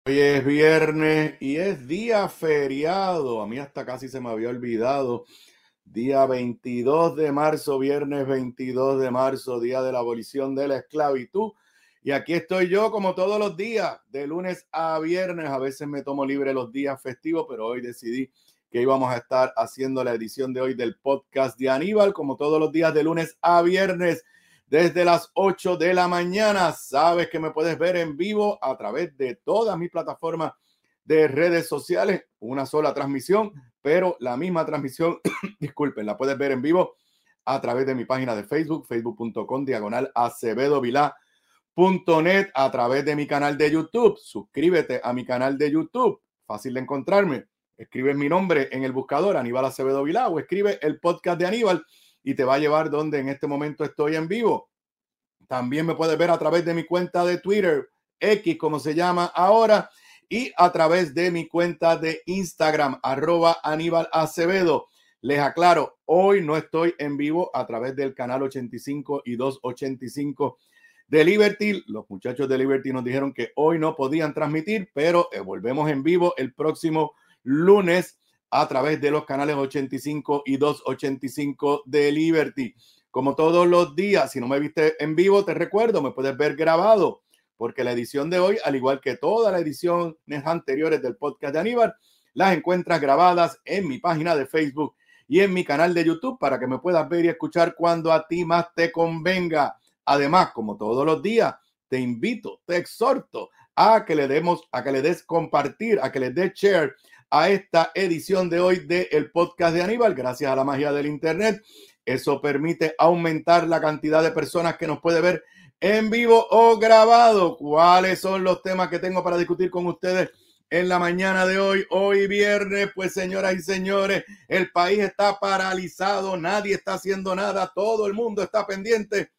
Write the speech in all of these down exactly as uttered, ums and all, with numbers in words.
Hoy es viernes y es día feriado. A mí hasta casi se me había olvidado. Día veintidós de marzo, viernes veintidós de marzo, día de la abolición de la esclavitud. Y aquí estoy yo como todos los días, de lunes a viernes. A veces me tomo libre los días festivos, pero hoy decidí que íbamos a estar haciendo la edición de hoy del podcast de Aníbal, como todos los días de lunes a viernes. Desde las ocho de la mañana, sabes que me puedes ver en vivo a través de todas mis plataformas de redes sociales, una sola transmisión, pero la misma transmisión, disculpen, la puedes ver en vivo a través de mi página de Facebook, facebook punto com, diagonal Acevedo Vilá punto net, a través de mi canal de YouTube. Suscríbete a mi canal de YouTube, fácil de encontrarme. Escribe mi nombre en el buscador, Aníbal Acevedo Vilá, o escribe el podcast de Aníbal y te va a llevar donde en este momento estoy en vivo. También me puedes ver a través de mi cuenta de Twitter, X como se llama ahora, y a través de mi cuenta de Instagram, arroba Aníbal Acevedo. Les aclaro, hoy no estoy en vivo a través del canal ochenta y cinco y doscientos ochenta y cinco de Liberty. Los muchachos de Liberty nos dijeron que hoy no podían transmitir, pero eh, volvemos en vivo el próximo lunes a través de los canales ochenta y cinco y doscientos ochenta y cinco de Liberty. Como todos los días, si no me viste en vivo, te recuerdo, me puedes ver grabado, porque la edición de hoy, al igual que todas las ediciones anteriores del podcast de Aníbal, las encuentras grabadas en mi página de Facebook y en mi canal de YouTube para que me puedas ver y escuchar cuando a ti más te convenga. Además, como todos los días, te invito, te exhorto a que le demos, a que le des compartir, a que le des share a esta edición de hoy del podcast de Aníbal, gracias a la magia del internet. Eso permite aumentar la cantidad de personas que nos puede ver en vivo o grabado. ¿Cuáles son los temas que tengo para discutir con ustedes en la mañana de hoy? Hoy viernes, pues señoras y señores, el país está paralizado, nadie está haciendo nada, todo el mundo está pendiente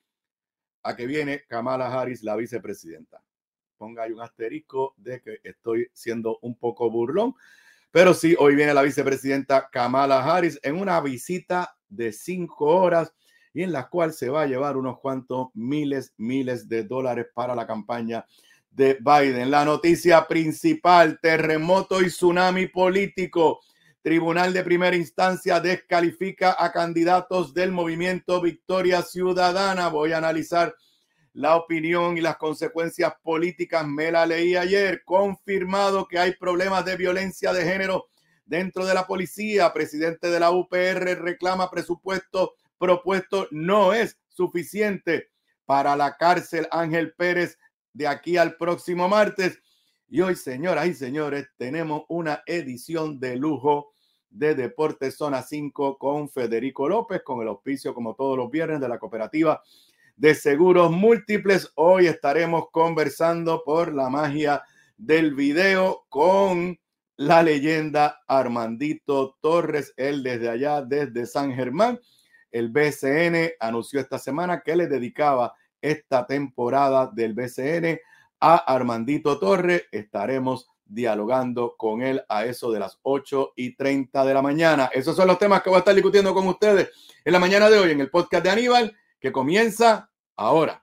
a que viene Kamala Harris, la vicepresidenta. Ponga ahí un asterisco de que estoy siendo un poco burlón, pero sí, hoy viene la vicepresidenta Kamala Harris en una visita de cinco horas y en la cual se va a llevar unos cuantos miles, miles de dólares para la campaña de Biden. La noticia principal: terremoto y tsunami político. Tribunal de primera instancia descalifica a candidatos del movimiento Victoria Ciudadana. Voy a analizar la opinión y las consecuencias políticas. Me la leí ayer. Confirmado que hay problemas de violencia de género dentro de la policía. Presidente de la U P R reclama presupuesto propuesto no es suficiente para la cárcel Ángel Pérez de aquí al próximo martes. Y hoy, señoras y señores, tenemos una edición de lujo de Deportes Zona cinco con Federico López, con el auspicio, como todos los viernes, de la Cooperativa de Seguros Múltiples. Hoy estaremos conversando por la magia del video con la leyenda Armandito Torres, él desde allá, desde San Germán. El B C N anunció esta semana que le dedicaba esta temporada del B C N a Armandito Torres. Estaremos dialogando con él a eso de las ocho y treinta de la mañana. Esos son los temas que voy a estar discutiendo con ustedes en la mañana de hoy en el podcast de Aníbal, que comienza ahora.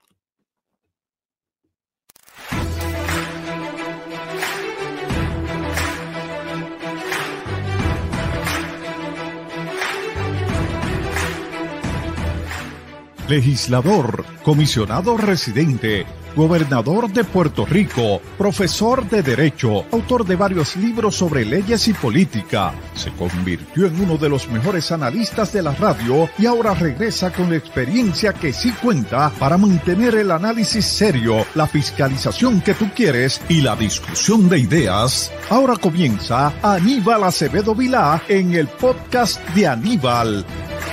Legislador, comisionado residente, gobernador de Puerto Rico, profesor de Derecho, autor de varios libros sobre leyes y política. Se convirtió en uno de los mejores analistas de la radio y ahora regresa con la experiencia que sí cuenta para mantener el análisis serio, la fiscalización que tú quieres y la discusión de ideas. Ahora comienza Aníbal Acevedo Vilá en el podcast de Aníbal.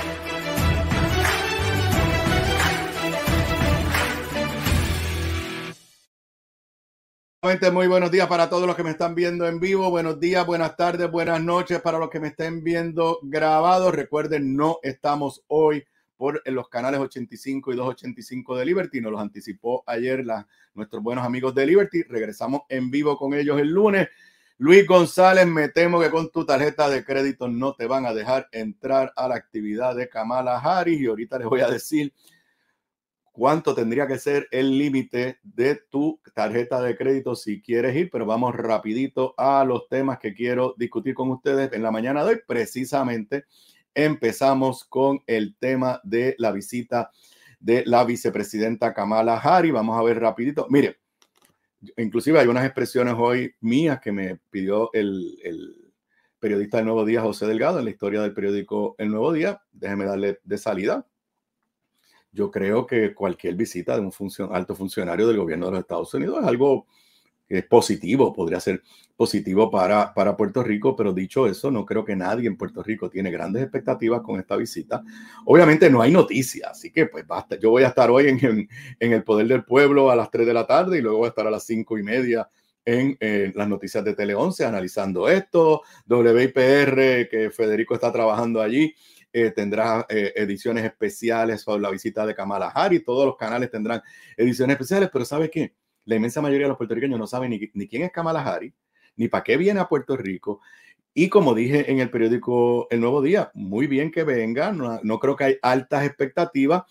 Muy buenos días para todos los que me están viendo en vivo. Buenos días, buenas tardes, buenas noches para los que me estén viendo grabados. Recuerden, no estamos hoy por en los canales ochenta y cinco y doscientos ochenta y cinco de Liberty. Nos los anticipó ayer la, nuestros buenos amigos de Liberty. Regresamos en vivo con ellos el lunes. Luis González, me temo que con tu tarjeta de crédito no te van a dejar entrar a la actividad de Kamala Harris. Y ahorita les voy a decir cuánto tendría que ser el límite de tu tarjeta de crédito si quieres ir, pero vamos rapidito a los temas que quiero discutir con ustedes en la mañana de hoy. Precisamente empezamos con el tema de la visita de la vicepresidenta Kamala Harris. Vamos a ver rapidito. Mire, inclusive hay unas expresiones hoy mías que me pidió el, el periodista del Nuevo Día, José Delgado, en la historia del periódico El Nuevo Día. Déjeme darle de salida. Yo creo que cualquier visita de un funcion, alto funcionario del gobierno de los Estados Unidos es algo que es positivo, podría ser positivo para, para Puerto Rico, pero dicho eso, no creo que nadie en Puerto Rico tiene grandes expectativas con esta visita. Obviamente no hay noticias, así que pues basta. Yo voy a estar hoy en, en, en El Poder del Pueblo a las tres de la tarde y luego voy a estar a las cinco y media en eh, las noticias de Tele once analizando esto. W I P R, que Federico está trabajando allí, Eh, tendrá eh, ediciones especiales sobre la visita de Kamala Harris. Todos los canales tendrán ediciones especiales, pero ¿sabe qué? La inmensa mayoría de los puertorriqueños no saben ni, ni quién es Kamala Harris, ni para qué viene a Puerto Rico. Y como dije en el periódico El Nuevo Día, muy bien que venga, no, no creo que hay altas expectativas,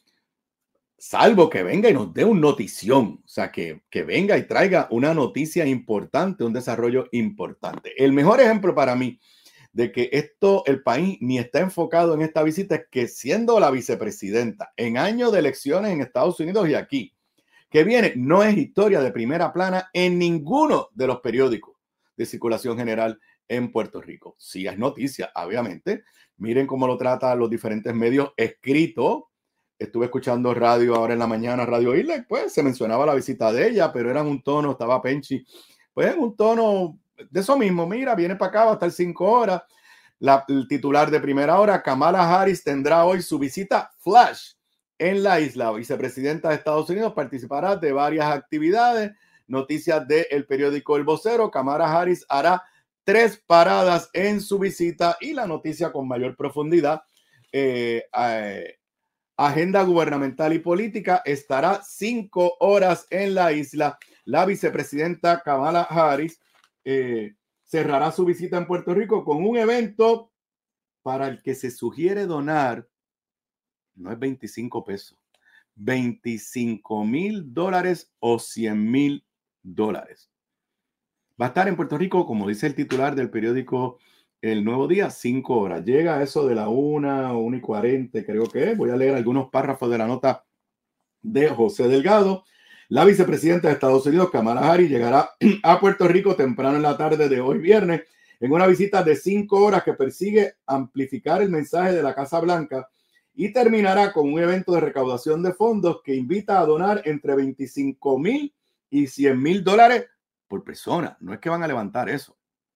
salvo que venga y nos dé una notición, o sea, que, que venga y traiga una noticia importante, un desarrollo importante. El mejor ejemplo para mí de que esto, el país ni está enfocado en esta visita, es que siendo la vicepresidenta en año de elecciones en Estados Unidos y aquí, que viene, no es historia de primera plana en ninguno de los periódicos de circulación general en Puerto Rico. Sí es noticia, obviamente. Miren cómo lo tratan los diferentes medios escritos. Estuve escuchando radio ahora en la mañana, Radio Isla, pues se mencionaba la visita de ella, pero era en un tono, estaba Penchi, pues en un tono de eso mismo. Mira, viene para acá, va a estar cinco horas. La, el titular de Primera Hora, Kamala Harris, tendrá hoy su visita flash en la isla. La vicepresidenta de Estados Unidos participará de varias actividades. Noticias del periódico El Vocero, Kamala Harris hará tres paradas en su visita. Y la noticia con mayor profundidad, eh, eh, agenda gubernamental y política, estará cinco horas en la isla. La vicepresidenta Kamala Harris Eh, cerrará su visita en Puerto Rico con un evento para el que se sugiere donar, no es veinticinco pesos, veinticinco mil dólares o cien mil dólares. Va a estar en Puerto Rico, como dice el titular del periódico El Nuevo Día, cinco horas. Llega a eso de la una o una y cuarenta, creo que es. Voy a leer algunos párrafos de la nota de José Delgado. La vicepresidenta de Estados Unidos, Kamala Harris, llegará a Puerto Rico temprano en la tarde de hoy viernes en una visita de cinco horas que persigue amplificar el mensaje de la Casa Blanca y terminará con un evento de recaudación de fondos que invita a donar entre veinticinco mil y cien mil dólares por persona. No es que van a levantar eso.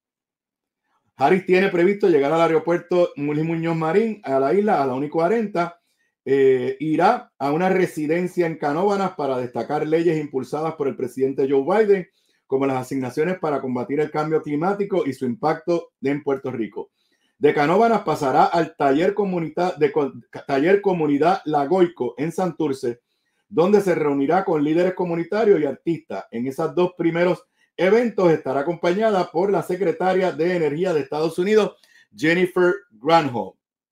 Harris tiene previsto llegar al aeropuerto Luis Muñoz Marín a la isla a la una y cuarenta. Eh, irá a una residencia en Canóvanas para destacar leyes impulsadas por el presidente Joe Biden, como las asignaciones para combatir el cambio climático y su impacto en Puerto Rico. De Canóvanas pasará al taller, comunidad, de, taller Comunidad Lagoico en Santurce, donde se reunirá con líderes comunitarios y artistas. En esos dos primeros eventos estará acompañada por la secretaria de Energía de Estados Unidos, Jennifer Granholm.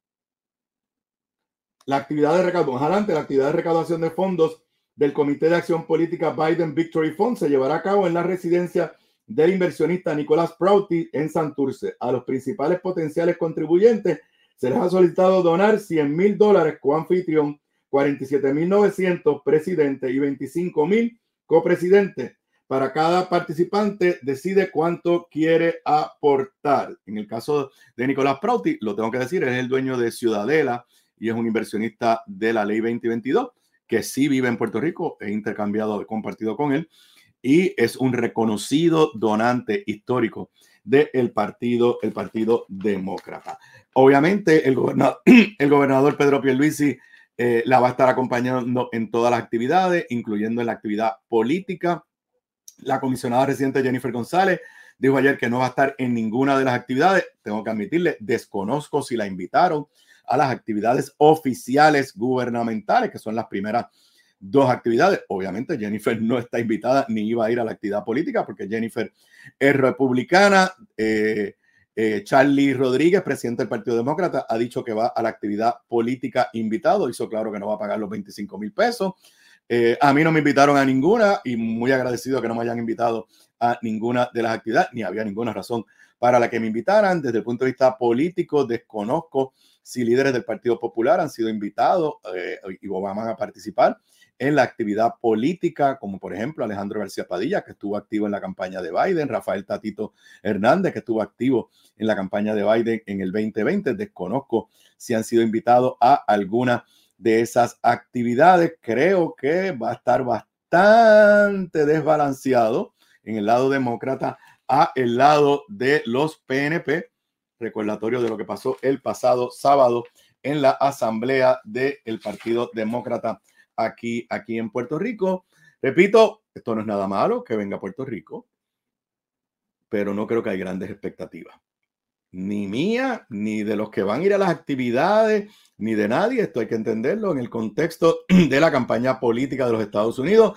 La actividad de recaudación, adelante, la actividad de recaudación de fondos del Comité de Acción Política Biden Victory Fund se llevará a cabo en la residencia del inversionista Nicolás Prouty en Santurce. A los principales potenciales contribuyentes se les ha solicitado donar cien mil dólares coanfitrión, cuarenta y siete mil novecientos presidente y veinticinco mil copresidente. Para cada participante decide cuánto quiere aportar. En el caso de Nicolás Prouty, lo tengo que decir, es el dueño de Ciudadela y es un inversionista de la ley veinte veintidós, que sí vive en Puerto Rico, he intercambiado, he compartido con él, y es un reconocido donante histórico del partido, el Partido Demócrata. Obviamente, el gobernador, el gobernador Pedro Pierluisi eh, la va a estar acompañando en todas las actividades, incluyendo en la actividad política. La comisionada residente Jennifer González dijo ayer que no va a estar en ninguna de las actividades. Tengo que admitirle, desconozco si la invitaron a las actividades oficiales gubernamentales, que son las primeras dos actividades. Obviamente Jennifer no está invitada ni iba a ir a la actividad política porque Jennifer es republicana, eh, Eh, Charlie Rodríguez, presidente del Partido Demócrata, ha dicho que va a la actividad política invitado. Hizo claro que no va a pagar los veinticinco mil pesos. Eh, a mí no me invitaron a ninguna y muy agradecido que no me hayan invitado a ninguna de las actividades, ni había ninguna razón para la que me invitaran. Desde el punto de vista político, desconozco si líderes del Partido Popular han sido invitados eh, y van a participar en la actividad política, como por ejemplo Alejandro García Padilla, que estuvo activo en la campaña de Biden, Rafael Tatito Hernández, que estuvo activo en la campaña de Biden en el veinte veinte. Desconozco si han sido invitados a alguna de esas actividades. Creo que va a estar bastante desbalanceado en el lado demócrata a el lado de los P N P, recordatorio de lo que pasó el pasado sábado en la asamblea del Partido Demócrata aquí, aquí en Puerto Rico. Repito, esto no es nada malo que venga a Puerto Rico, pero no creo que hay grandes expectativas. Ni mía, ni de los que van a ir a las actividades, ni de nadie. Esto hay que entenderlo en el contexto de la campaña política de los Estados Unidos.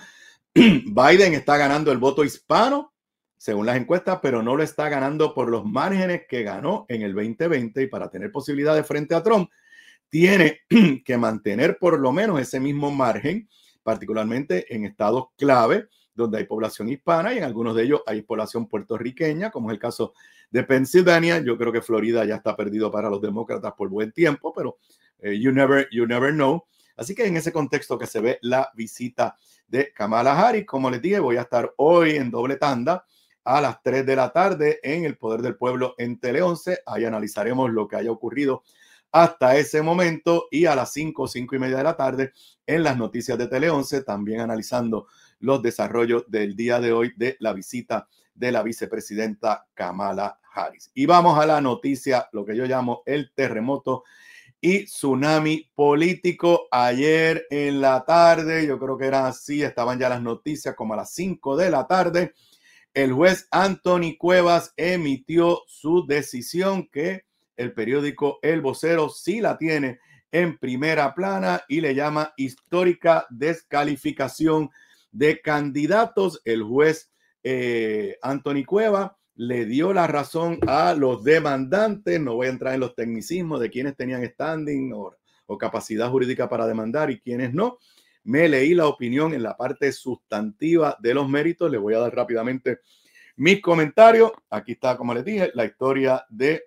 Biden está ganando el voto hispano, según las encuestas, pero no lo está ganando por los márgenes que ganó en el veinte veinte. Y para tener posibilidades frente a Trump, tiene que mantener por lo menos ese mismo margen, particularmente en estados clave, donde hay población hispana, y en algunos de ellos hay población puertorriqueña, como es el caso de Pensilvania. Yo creo que Florida ya está perdido para los demócratas por buen tiempo, pero eh, you never, you never know. Así que en ese contexto que se ve la visita de Kamala Harris. Como les dije, voy a estar hoy en doble tanda a las tres de la tarde en El Poder del Pueblo en Tele once. Ahí analizaremos lo que haya ocurrido hasta ese momento, y a las cinco, cinco y media de la tarde en las noticias de Tele once, también analizando los desarrollos del día de hoy de la visita de la vicepresidenta Kamala Harris. Y vamos a la noticia, lo que yo llamo el terremoto y tsunami político. Ayer en la tarde, yo creo que era así, estaban ya las noticias como a las cinco de la tarde, el juez Anthony Cuevas emitió su decisión, que el periódico El Vocero sí la tiene en primera plana, y le llama histórica descalificación de candidatos. El juez eh, Anthony Cuevas le dio la razón a los demandantes. No voy a entrar en los tecnicismos de quienes tenían standing o, o capacidad jurídica para demandar y quienes no. Me leí la opinión en la parte sustantiva de los méritos. Les voy a dar rápidamente mis comentarios. Aquí está, como les dije, la historia de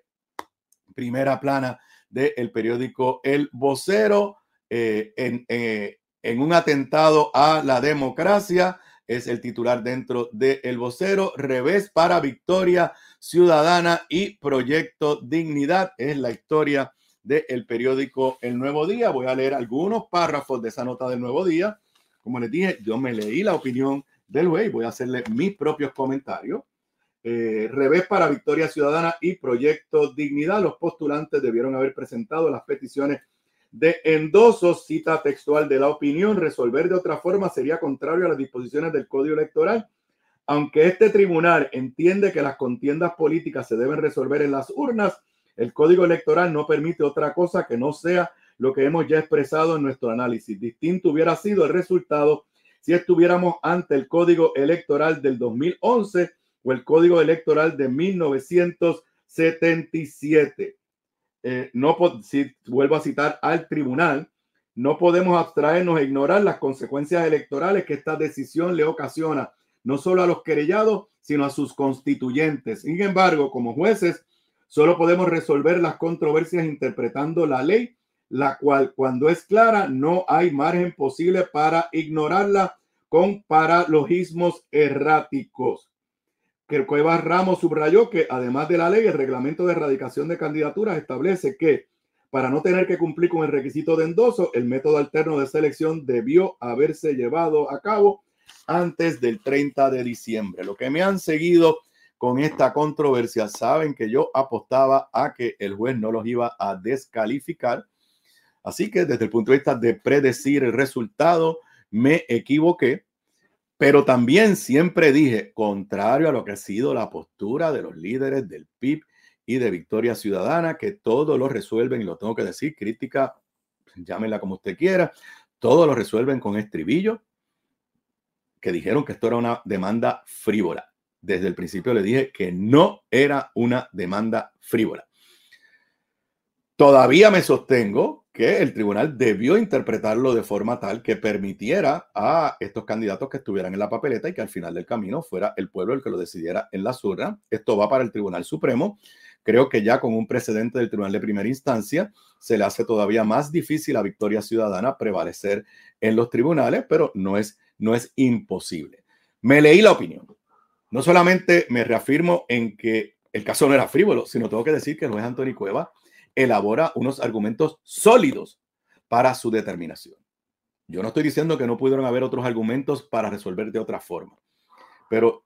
primera plana del periódico El Vocero. Eh, en, eh, en un atentado a la democracia, es el titular dentro de El Vocero. Revés para Victoria Ciudadana y Proyecto Dignidad, es la historia del periódico El Nuevo Día. Voy a leer algunos párrafos de esa nota del Nuevo Día. Como les dije, yo me leí la opinión del juez y voy a hacerle mis propios comentarios. Eh, revés para Victoria Ciudadana y Proyecto Dignidad. Los postulantes debieron haber presentado las peticiones de endosos. Cita textual de la opinión: resolver de otra forma sería contrario a las disposiciones del Código Electoral. Aunque este tribunal entiende que las contiendas políticas se deben resolver en las urnas, el Código Electoral no permite otra cosa que no sea lo que hemos ya expresado en nuestro análisis. Distinto hubiera sido el resultado si estuviéramos ante el Código Electoral del dos mil once o el Código Electoral de mil novecientos setenta y siete. Eh, no, si vuelvo a citar al tribunal, no podemos abstraernos e ignorar las consecuencias electorales que esta decisión le ocasiona no solo a los querellados, sino a sus constituyentes. Sin embargo, como jueces, solo podemos resolver las controversias interpretando la ley, la cual, cuando es clara, no hay margen posible para ignorarla con paralogismos erráticos. Que Cuevas Ramos subrayó que, además de la ley, el reglamento de erradicación de candidaturas establece que, para no tener que cumplir con el requisito de endoso, el método alterno de selección debió haberse llevado a cabo antes del treinta de diciembre. Lo que me han seguido con esta controversia saben que yo apostaba a que el juez no los iba a descalificar. Así que desde el punto de vista de predecir el resultado, me equivoqué. Pero también siempre dije, contrario a lo que ha sido la postura de los líderes del P I B y de Victoria Ciudadana, que todo lo resuelven, y lo tengo que decir, crítica, llámenla como usted quiera, todo lo resuelven con estribillo, que dijeron que esto era una demanda frívola. desde el principio le dije que no era una demanda frívola. Todavía me sostengo que el tribunal debió interpretarlo de forma tal que permitiera a estos candidatos que estuvieran en la papeleta y que al final del camino fuera el pueblo el que lo decidiera en las urnas. Esto va para el Tribunal Supremo. Creo que ya con un precedente del Tribunal de Primera Instancia se le hace todavía más difícil a Victoria Ciudadana prevalecer en los tribunales, pero no es, no es imposible. Me leí la opinión. No solamente me reafirmo en que el caso no era frívolo, sino tengo que decir que el juez Anthony Cuevas elabora unos argumentos sólidos para su determinación. Yo no estoy diciendo que no pudieron haber otros argumentos para resolver de otra forma, pero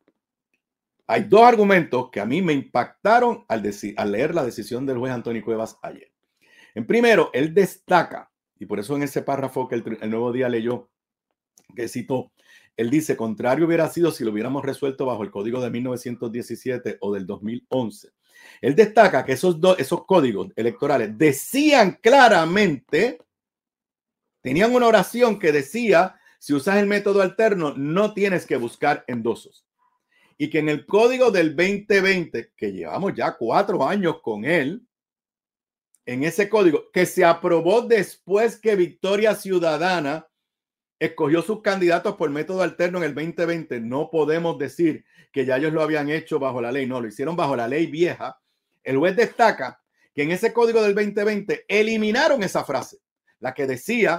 hay dos argumentos que a mí me impactaron al, al leer la decisión del juez Anthony Cuevas ayer. En primero, él destaca, y por eso en ese párrafo que el, el Nuevo Día leyó, que citó, él dice, contrario hubiera sido si lo hubiéramos resuelto bajo el código de mil novecientos diecisiete o del dos mil once. Él destaca que esos, dos, esos códigos electorales decían claramente, tenían una oración que decía, si usas el método alterno, no tienes que buscar endosos. Y que en el código del veinte veinte, que llevamos ya cuatro años con él, en ese código, que se aprobó después que Victoria Ciudadana escogió sus candidatos por método alterno en el veinte veinte, no podemos decir que ya ellos lo habían hecho bajo la ley, no, lo hicieron bajo la ley vieja. El juez destaca que en ese código del veinte veinte eliminaron esa frase, la que decía,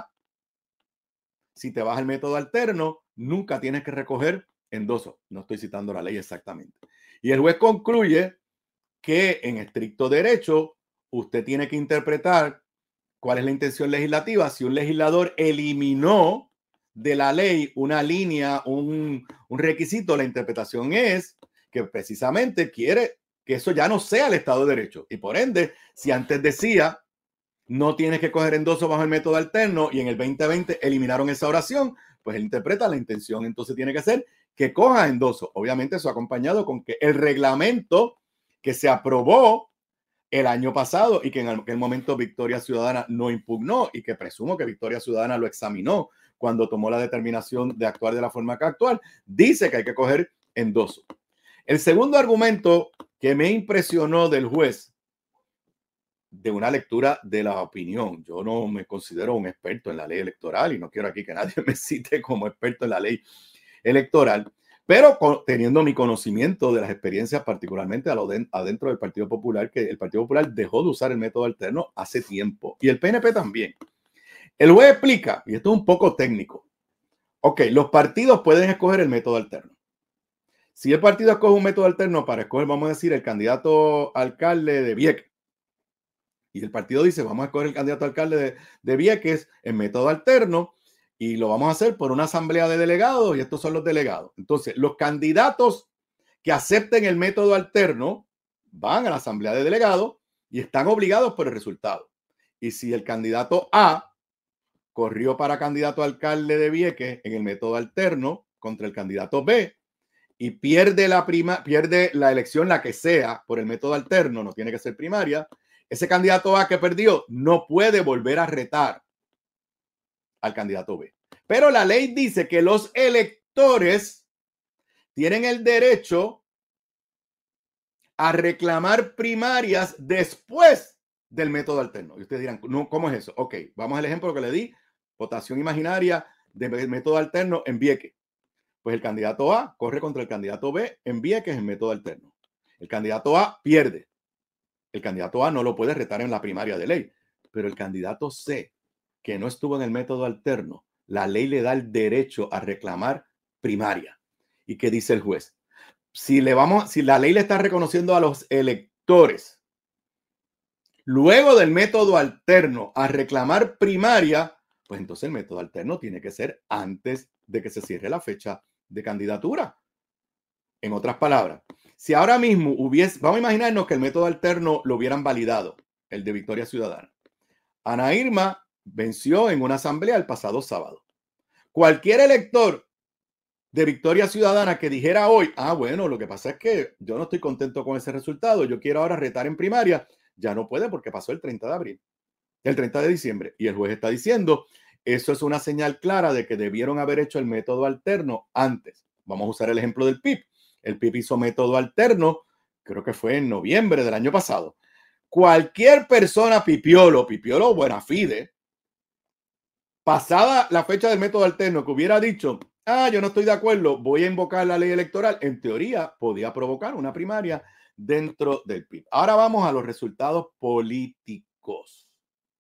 si te vas al método alterno, nunca tienes que recoger endosos. No estoy citando la ley exactamente. Y el juez concluye que en estricto derecho, usted tiene que interpretar cuál es la intención legislativa. Si un legislador eliminó de la ley una línea, un, un requisito, la interpretación es que precisamente quiere que eso ya no sea el Estado de Derecho. Y por ende, si antes decía no tienes que coger endoso bajo el método alterno y en el veinte veinte eliminaron esa oración, pues él interpreta la intención. Entonces tiene que ser que coja endoso. Obviamente eso acompañado con que el reglamento que se aprobó el año pasado y que en aquel momento Victoria Ciudadana no impugnó y que presumo que Victoria Ciudadana lo examinó cuando tomó la determinación de actuar de la forma que actual, dice que hay que coger endoso. El segundo argumento que me impresionó del juez, de una lectura de la opinión, yo no me considero un experto en la ley electoral y no quiero aquí que nadie me cite como experto en la ley electoral, pero con, teniendo mi conocimiento de las experiencias, particularmente adentro del Partido Popular, que el Partido Popular dejó de usar el método alterno hace tiempo y el P N P también. El juez explica, y esto es un poco técnico, ok, los partidos pueden escoger el método alterno. Si el partido escoge un método alterno para escoger, vamos a decir, el candidato alcalde de Vieques, y el partido dice, vamos a escoger el candidato alcalde de, de Vieques en método alterno, y lo vamos a hacer por una asamblea de delegados, y estos son los delegados. Entonces, los candidatos que acepten el método alterno van a la asamblea de delegados y están obligados por el resultado. Y si el candidato A corrió para candidato a alcalde de Vieques en el método alterno contra el candidato B y pierde la, prima, pierde la elección, la que sea, por el método alterno, no tiene que ser primaria, ese candidato A que perdió no puede volver a retar al candidato B. Pero la ley dice que los electores tienen el derecho a reclamar primarias después del método alterno. Y ustedes dirán, no, ¿cómo es eso? Ok, vamos al ejemplo que le di. Votación imaginaria de método alterno en Vieques. Pues el candidato A corre contra el candidato B en Vieques en método alterno. El candidato A pierde. El candidato A no lo puede retar en la primaria de ley. Pero el candidato C, que no estuvo en el método alterno, la ley le da el derecho a reclamar primaria. ¿Y qué dice el juez? Si, le vamos, si la ley le está reconociendo a los electores, luego del método alterno, a reclamar primaria, pues entonces el método alterno tiene que ser antes de que se cierre la fecha de candidatura. En otras palabras, si ahora mismo hubiese, vamos a imaginarnos que el método alterno lo hubieran validado, el de Victoria Ciudadana. Ana Irma venció en una asamblea el pasado sábado. Cualquier elector de Victoria Ciudadana que dijera hoy, ah, bueno, lo que pasa es que yo no estoy contento con ese resultado, yo quiero ahora retar en primaria, ya no puede porque pasó el treinta de abril, el treinta de diciembre, y el juez está diciendo, eso es una señal clara de que debieron haber hecho el método alterno antes. Vamos a usar el ejemplo del P I B. el P I B hizo método alterno, creo que fue en noviembre del año pasado. Cualquier persona pipiolo, pipiolo buena fide, pasada la fecha del método alterno, que hubiera dicho, ah, yo no estoy de acuerdo, voy a invocar la ley electoral, en teoría podía provocar una primaria dentro del P I B. Ahora vamos a los resultados políticos.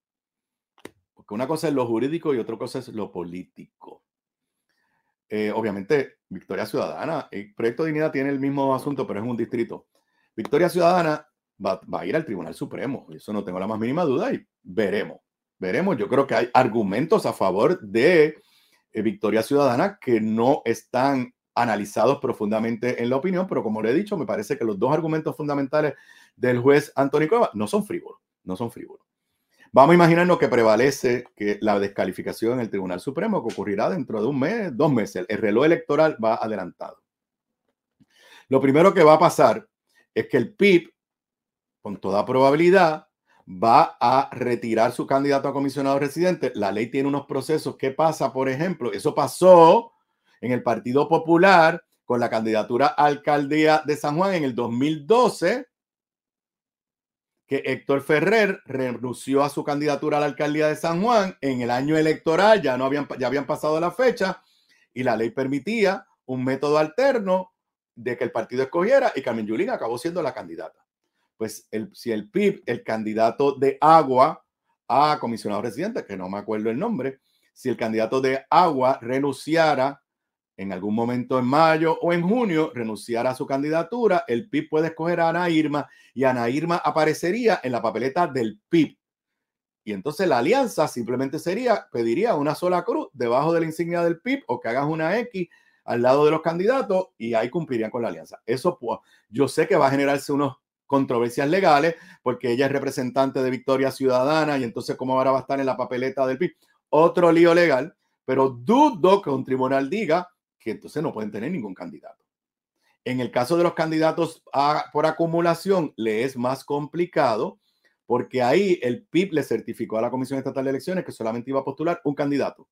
Porque una cosa es lo jurídico y otra cosa es lo político. Eh, obviamente, Victoria Ciudadana, el Proyecto de Dignidad tiene el mismo asunto, pero es un distrito. Victoria Ciudadana va, va a ir al Tribunal Supremo, eso no tengo la más mínima duda y veremos. Veremos, yo creo que hay argumentos a favor de eh, Victoria Ciudadana que no están analizados profundamente en la opinión, pero como le he dicho, me parece que los dos argumentos fundamentales del juez Anthony Cuevas no son frívolos, no son frívolos. Vamos a imaginarnos que prevalece que la descalificación en el Tribunal Supremo, que ocurrirá dentro de un mes, dos meses. El reloj electoral va adelantado. Lo primero que va a pasar es que el P I B, con toda probabilidad, va a retirar su candidato a comisionado residente. La ley tiene unos procesos. ¿Qué pasa, por ejemplo? Eso pasó en el Partido Popular con la candidatura a alcaldía de San Juan en el dos mil doce, que Héctor Ferrer renunció a su candidatura a la alcaldía de San Juan en el año electoral, ya, no habían, ya habían pasado la fecha, y la ley permitía un método alterno de que el partido escogiera, y Carmen Yulín acabó siendo la candidata. Pues el, si el P I B, el candidato de Agua a comisionado residente, que no me acuerdo el nombre, si el candidato de Agua renunciara en algún momento en mayo o en junio, renunciara a su candidatura, el P I B puede escoger a Ana Irma y Ana Irma aparecería en la papeleta del P I B. Y entonces la alianza simplemente sería, pediría una sola cruz debajo de la insignia del P I B o que hagas una X al lado de los candidatos y ahí cumplirían con la alianza. Eso, pues, yo sé que va a generarse unas controversias legales porque ella es representante de Victoria Ciudadana y entonces cómo ahora va a estar en la papeleta del P I B. Otro lío legal, pero dudo que un tribunal diga que entonces no pueden tener ningún candidato. En el caso de los candidatos a, por acumulación, le es más complicado porque ahí el P I B le certificó a la Comisión Estatal de Elecciones que solamente iba a postular un candidato.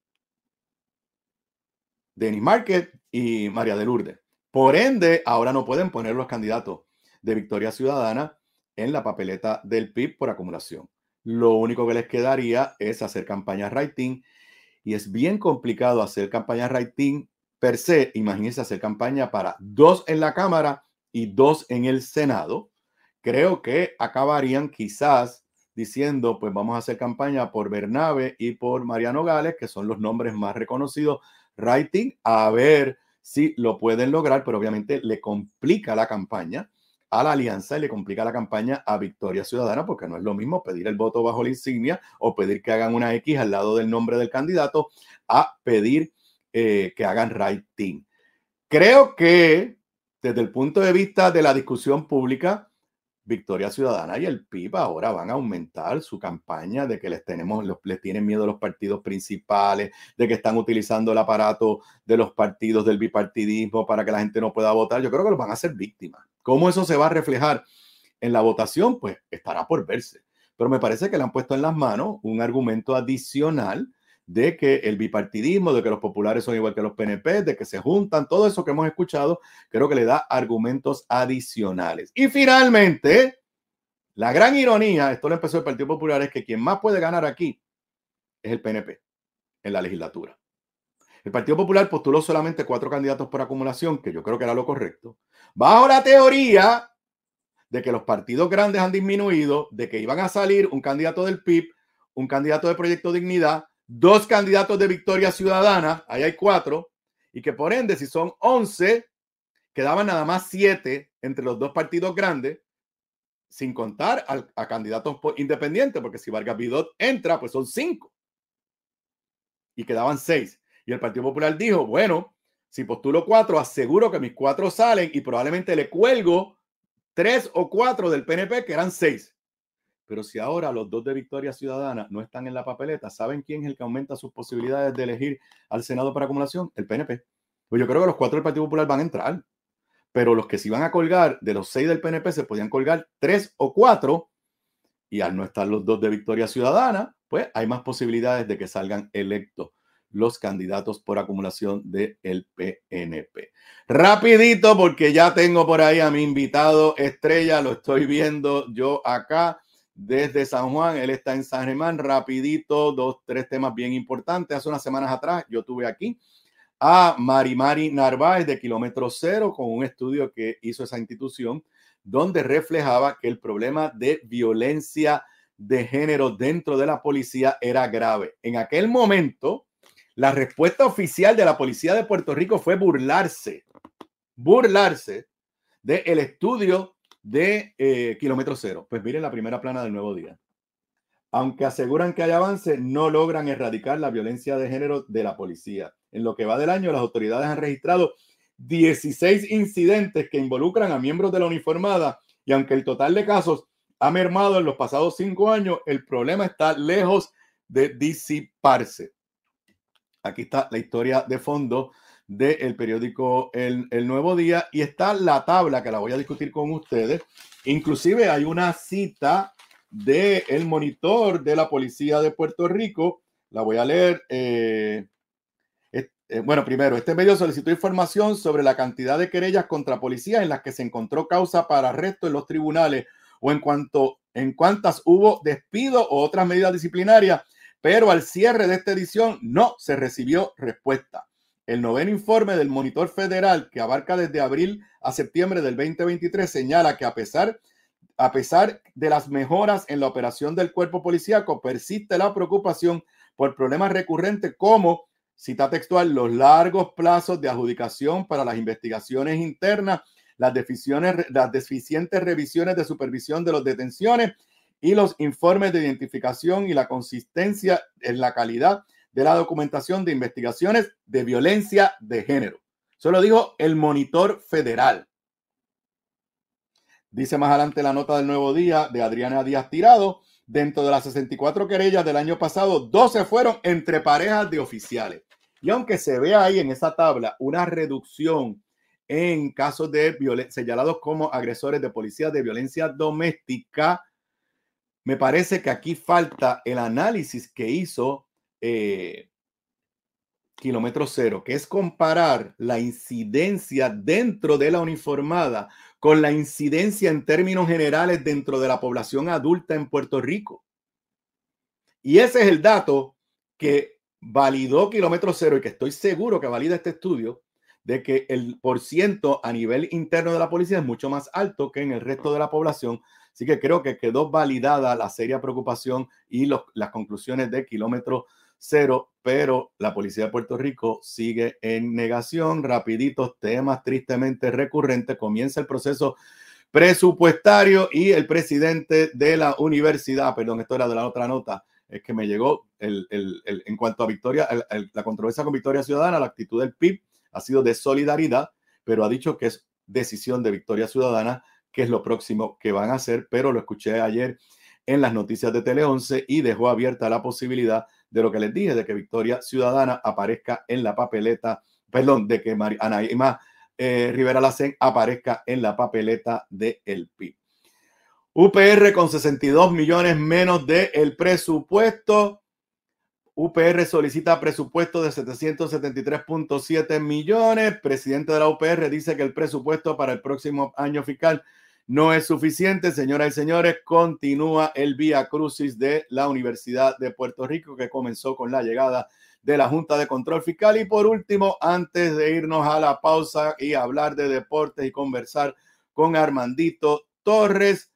Denis Márquez y María de Lourdes. Por ende, ahora no pueden poner los candidatos de Victoria Ciudadana en la papeleta del P I B por acumulación. Lo único que les quedaría es hacer campaña writing y es bien complicado hacer campaña writing per se. Imagínense hacer campaña para dos en la Cámara y dos en el Senado. Creo que acabarían quizás diciendo, pues vamos a hacer campaña por Bernabe y por Mariano Gales, que son los nombres más reconocidos. Writing, a ver si lo pueden lograr, pero obviamente le complica la campaña a la alianza y le complica la campaña a Victoria Ciudadana, porque no es lo mismo pedir el voto bajo la insignia o pedir que hagan una X al lado del nombre del candidato a pedir eh, que hagan writing. Creo que desde el punto de vista de la discusión pública, Victoria Ciudadana y el P I B ahora van a aumentar su campaña de que les tenemos, los, les tienen miedo a los partidos principales, de que están utilizando el aparato de los partidos del bipartidismo para que la gente no pueda votar. Yo creo que los van a hacer víctimas. ¿Cómo eso se va a reflejar en la votación? Pues estará por verse. Pero me parece que le han puesto en las manos un argumento adicional de que el bipartidismo, de que los populares son igual que los P N P, de que se juntan, todo eso que hemos escuchado, creo que le da argumentos adicionales. Y finalmente, la gran ironía, esto lo empezó el Partido Popular, es que quien más puede ganar aquí es el P N P en la legislatura. El Partido Popular postuló solamente cuatro candidatos por acumulación, que yo creo que era lo correcto, bajo la teoría de que los partidos grandes han disminuido, de que iban a salir un candidato del P I B, un candidato de Proyecto Dignidad, dos candidatos de Victoria Ciudadana, ahí hay cuatro, y que por ende, si son once, quedaban nada más siete entre los dos partidos grandes, sin contar a, a candidatos independientes, porque si Vargas Vidot entra, pues son cinco. Y quedaban seis. Y el Partido Popular dijo, bueno, si postulo cuatro, aseguro que mis cuatro salen y probablemente le cuelgo tres o cuatro del P N P, que eran seis. Pero si ahora los dos de Victoria Ciudadana no están en la papeleta, ¿saben quién es el que aumenta sus posibilidades de elegir al Senado por acumulación? El P N P. Pues yo creo que los cuatro del Partido Popular van a entrar. Pero los que se iban a colgar de los seis del P N P se podían colgar tres o cuatro. Y al no estar los dos de Victoria Ciudadana, pues hay más posibilidades de que salgan electos los candidatos por acumulación del P N P. Rapidito, porque ya tengo por ahí a mi invitado estrella, lo estoy viendo yo acá desde San Juan, él está en San Germán. Rapidito, dos, tres temas bien importantes. Hace unas semanas atrás yo tuve aquí a Mari Mari Narváez de Kilómetro Cero con un estudio que hizo esa institución donde reflejaba que el problema de violencia de género dentro de la policía era grave. En aquel momento, la respuesta oficial de la policía de Puerto Rico fue burlarse, burlarse del estudio de eh, Kilómetro Cero. Pues miren la primera plana del Nuevo Día. Aunque aseguran que hay avance, no logran erradicar la violencia de género de la policía. En lo que va del año, las autoridades han registrado dieciséis incidentes que involucran a miembros de la uniformada y aunque el total de casos ha mermado en los pasados cinco años, el problema está lejos de disiparse. Aquí está la historia de fondo del periódico el, el Nuevo Día y está la tabla que la voy a discutir con ustedes. Inclusive hay una cita del monitor de la policía de Puerto Rico. La voy a leer. Eh, eh, bueno, primero, este medio solicitó información sobre la cantidad de querellas contra policías en las que se encontró causa para arresto en los tribunales o en cuanto en cuántas hubo despido o otras medidas disciplinarias, pero al cierre de esta edición no se recibió respuesta. El noveno informe del monitor federal, que abarca desde abril a septiembre del veinte veintitrés, señala que a pesar, a pesar de las mejoras en la operación del cuerpo policíaco, persiste la preocupación por problemas recurrentes como, cita textual, los largos plazos de adjudicación para las investigaciones internas, las, las deficientes revisiones de supervisión de las detenciones y los informes de identificación y la consistencia en la calidad de la documentación de investigaciones de violencia de género. Eso lo dijo el monitor federal. Dice más adelante la nota del Nuevo Día de Adriana Díaz Tirado, dentro de las sesenta y cuatro querellas del año pasado, doce fueron entre parejas de oficiales. Y aunque se ve ahí en esa tabla una reducción en casos de violencia, señalados como agresores de policía de violencia doméstica, me parece que aquí falta el análisis que hizo eh, Kilómetro Cero, que es comparar la incidencia dentro de la uniformada con la incidencia en términos generales dentro de la población adulta en Puerto Rico. Y ese es el dato que validó Kilómetro Cero y que estoy seguro que valida este estudio, de que el porciento a nivel interno de la policía es mucho más alto que en el resto de la población. Así que creo que quedó validada la seria preocupación y los, las conclusiones de Kilómetro Cero, pero la policía de Puerto Rico sigue en negación. Rapiditos, temas tristemente recurrentes. Comienza el proceso presupuestario y el presidente de la universidad, perdón, esto era de la otra nota, es que me llegó el, el, el, en cuanto a Victoria, el, el, la controversia con Victoria Ciudadana, la actitud del P I B ha sido de solidaridad, pero ha dicho que es decisión de Victoria Ciudadana, que es lo próximo que van a hacer, pero lo escuché ayer en las noticias de Tele once y dejó abierta la posibilidad de lo que les dije, de que Victoria Ciudadana aparezca en la papeleta, perdón, de que Mar Anaíma eh, Rivera Lacén aparezca en la papeleta del P I B. U P R con sesenta y dos millones menos del presupuesto. U P R solicita presupuesto de setecientos setenta y tres punto siete millones. Presidente de la U P R dice que el presupuesto para el próximo año fiscal no es suficiente. Señoras y señores, continúa el vía crucis de la Universidad de Puerto Rico, que comenzó con la llegada de la Junta de Control Fiscal. Y por último, antes de irnos a la pausa y hablar de deportes y conversar con Armandito Torres,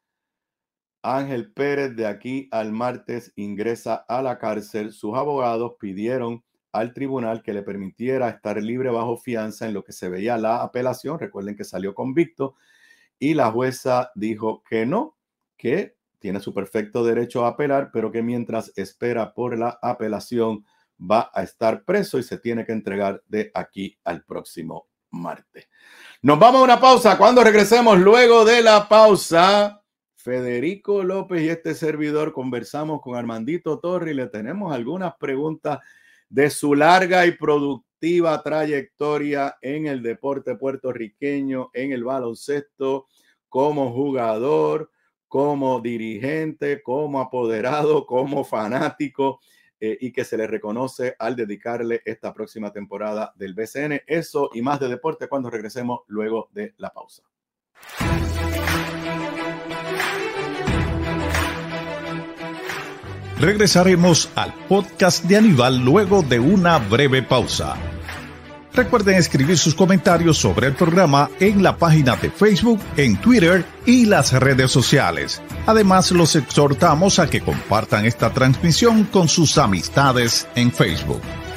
Ángel Pérez de aquí al martes ingresa a la cárcel. Sus abogados pidieron al tribunal que le permitiera estar libre bajo fianza en lo que se veía la apelación. Recuerden que salió convicto y la jueza dijo que no, que tiene su perfecto derecho a apelar, pero que mientras espera por la apelación va a estar preso y se tiene que entregar de aquí al próximo martes. Nos vamos a una pausa. Cuando regresemos luego de la pausa, Federico López y este servidor conversamos con Armandito Torres y le tenemos algunas preguntas de su larga y productiva trayectoria en el deporte puertorriqueño, en el baloncesto, como jugador, como dirigente, como apoderado, como fanático. eh, y que se le reconoce al dedicarle esta próxima temporada del B C N. Eso y más de deporte cuando regresemos luego de la pausa. Regresaremos al podcast de Aníbal luego de una breve pausa. Recuerden escribir sus comentarios sobre el programa en la página de Facebook, en Twitter y las redes sociales. Además, los exhortamos a que compartan esta transmisión con sus amistades en Facebook.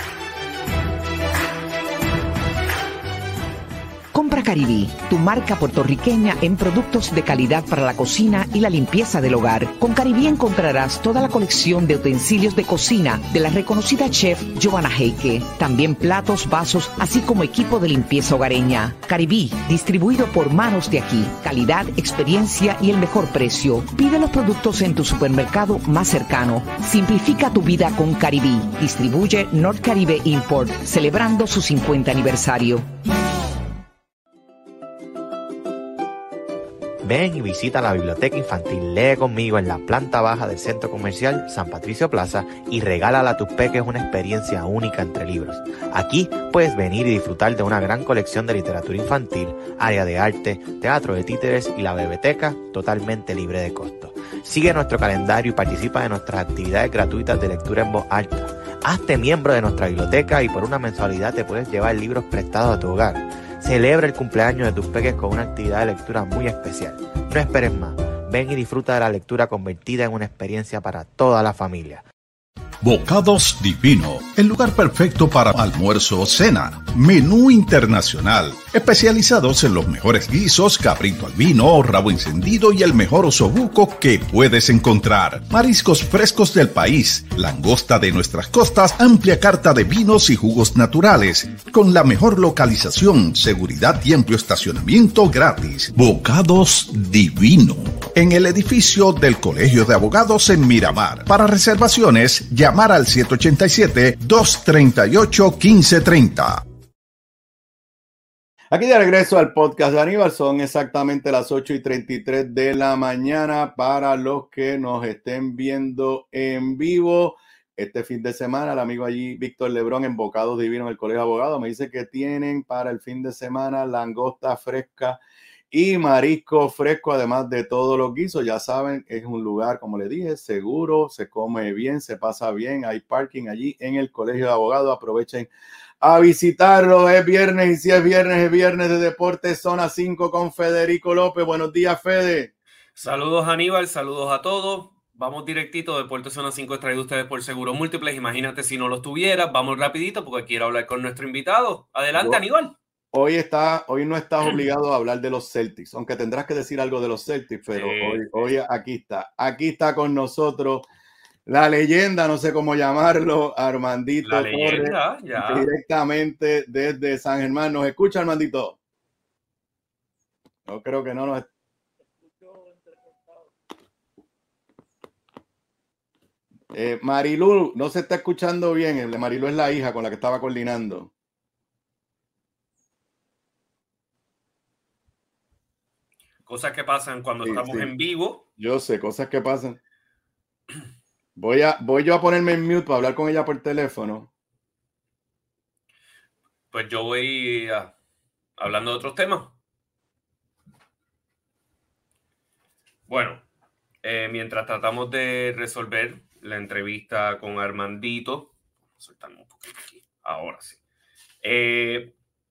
Compra Caribí, tu marca puertorriqueña en productos de calidad para la cocina y la limpieza del hogar. Con Caribí encontrarás toda la colección de utensilios de cocina de la reconocida chef Giovanna Heike. También platos, vasos, así como equipo de limpieza hogareña. Caribí, distribuido por Manos de Aquí. Calidad, experiencia y el mejor precio. Pide los productos en tu supermercado más cercano. Simplifica tu vida con Caribí. Distribuye North Caribe Import, celebrando su cincuenta aniversario. Ven y visita la biblioteca infantil Lee conmigo en la planta baja del Centro Comercial San Patricio Plaza y regálale a tus peques una experiencia única entre libros. Aquí puedes venir y disfrutar de una gran colección de literatura infantil, área de arte, teatro de títeres y la biblioteca totalmente libre de costo. Sigue nuestro calendario y participa de nuestras actividades gratuitas de lectura en voz alta. Hazte miembro de nuestra biblioteca y por una mensualidad te puedes llevar libros prestados a tu hogar. Celebra el cumpleaños de tus peques con una actividad de lectura muy especial. No esperes más. Ven y disfruta de la lectura convertida en una experiencia para toda la familia. Bocados Divino, el lugar perfecto para almuerzo o cena. Menú internacional, especializados en los mejores guisos, cabrito al vino, rabo encendido y el mejor osobuco que puedes encontrar. Mariscos frescos del país, langosta de nuestras costas, amplia carta de vinos y jugos naturales, con la mejor localización, seguridad y amplio estacionamiento gratis. Bocados Divino, en el edificio del Colegio de Abogados en Miramar. Para reservaciones, llamar al siete ocho siete, dos tres ocho, uno cinco tres cero. Aquí de regreso al podcast de Aníbal, son exactamente las ocho y treinta y tres de la mañana para los que nos estén viendo en vivo. Este fin de semana, el amigo allí, Víctor Lebrón, en Bocados Divino en el Colegio de Abogados, me dice que tienen para el fin de semana langosta fresca y marisco fresco, además de todos los guisos. Ya saben, es un lugar, como les dije, seguro, se come bien, se pasa bien, hay parking allí en el Colegio de Abogados. Aprovechen a visitarlo. Es viernes y si es viernes, es viernes de Deportes Zona cinco con Federico López. Buenos días, Fede. Saludos, Aníbal, saludos a todos. Vamos directito. Deportes Zona cinco es traído a ustedes por Seguro Múltiples. Imagínate si no los tuvieras. Vamos rapidito porque quiero hablar con nuestro invitado. Adelante, Yo, Aníbal. Hoy, está, hoy no estás obligado a hablar de los Celtics, aunque tendrás que decir algo de los Celtics, pero sí, hoy, hoy aquí está. Aquí está con nosotros la leyenda, no sé cómo llamarlo, Armandito la leyenda, Torres, ya. Directamente desde San Germán. ¿Nos escucha, Armandito? No, creo que no nos eh, Marilu, no se está escuchando bien. El de Marilu es la hija con la que estaba coordinando. Cosas que pasan cuando sí, estamos sí. en vivo. Yo sé, cosas que pasan. Voy, a, voy yo a ponerme en mute para hablar con ella por teléfono. Pues yo voy a, hablando de otros temas. Bueno, eh, mientras tratamos de resolver la entrevista con Armandito, soltamos un poquito aquí, ahora sí. Eh,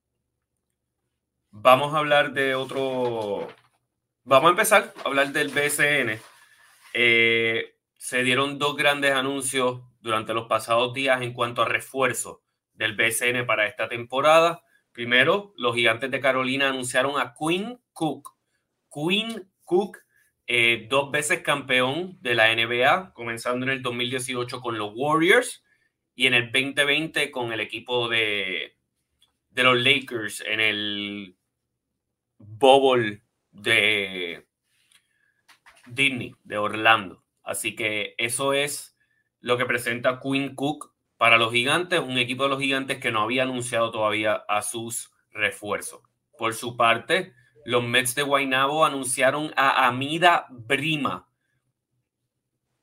vamos a hablar de otro... Vamos a empezar a hablar del B C N. Eh, se dieron dos grandes anuncios durante los pasados días en cuanto a refuerzo del B C N para esta temporada. Primero, los Gigantes de Carolina anunciaron a Quinn Cook. Quinn Cook, eh, dos veces campeón de la N B A, comenzando en el dos mil dieciocho con los Warriors y en el veinte veinte con el equipo de, de los Lakers en el Bubble de Disney, de Orlando. Así que eso es lo que presenta Quinn Cook para los Gigantes, un equipo de los Gigantes que no había anunciado todavía a sus refuerzos. Por su parte, los Mets de Guaynabo anunciaron a Amida Brima,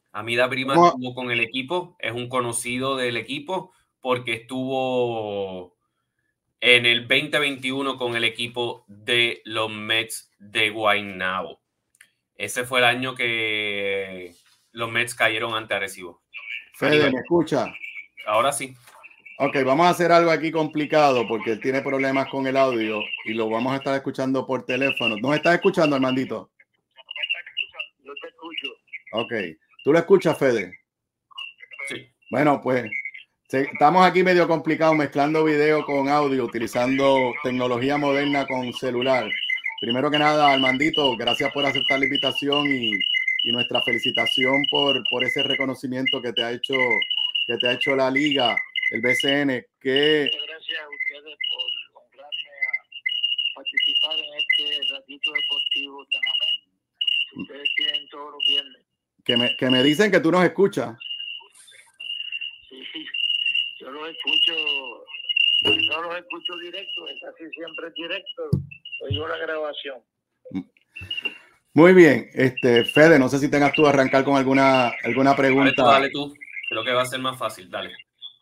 Amida Prima ¿Cómo? estuvo con el equipo, es un conocido del equipo porque estuvo en el veinte veintiuno con el equipo de los Mets de Guaynabo. Ese fue el año que los Mets cayeron ante Arecibo. Fede, ¿me escucha? Ahora sí. Ok, vamos a hacer algo aquí complicado porque él tiene problemas con el audio y lo vamos a estar escuchando por teléfono. ¿Nos estás escuchando, Armandito? Yo te escucho. Ok. ¿Tú lo escuchas, Fede? Sí. Bueno, pues estamos aquí medio complicados mezclando video con audio, utilizando tecnología moderna con celular. Primero que nada, Armandito, gracias por aceptar la invitación y, y nuestra felicitación por, por ese reconocimiento que te ha hecho, que te ha hecho la liga, el B C N. Que... Muchas gracias a ustedes por honrarme a participar en este ratito deportivo tan ameno que ustedes tienen todos los viernes. Que me, que me dicen que tú nos escuchas. Sí, yo los escucho, no los escucho directo, es casi siempre directo, oigo la grabación. Muy bien, este Fede, no sé si tengas tú a arrancar con alguna, alguna pregunta. Dale tú, dale tú, creo que va a ser más fácil, dale.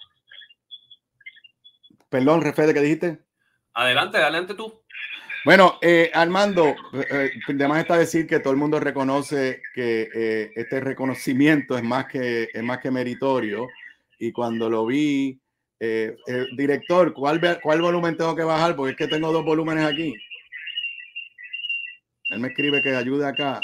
Perdón, Fede, ¿qué dijiste? Adelante, adelante tú. Bueno, eh, Armando, eh, además está decir que todo el mundo reconoce que eh, este reconocimiento es más que, es más que meritorio. Y cuando lo vi, eh, eh, director, ¿cuál, ¿cuál volumen tengo que bajar? Porque es que tengo dos volúmenes aquí. Él me escribe que ayude acá.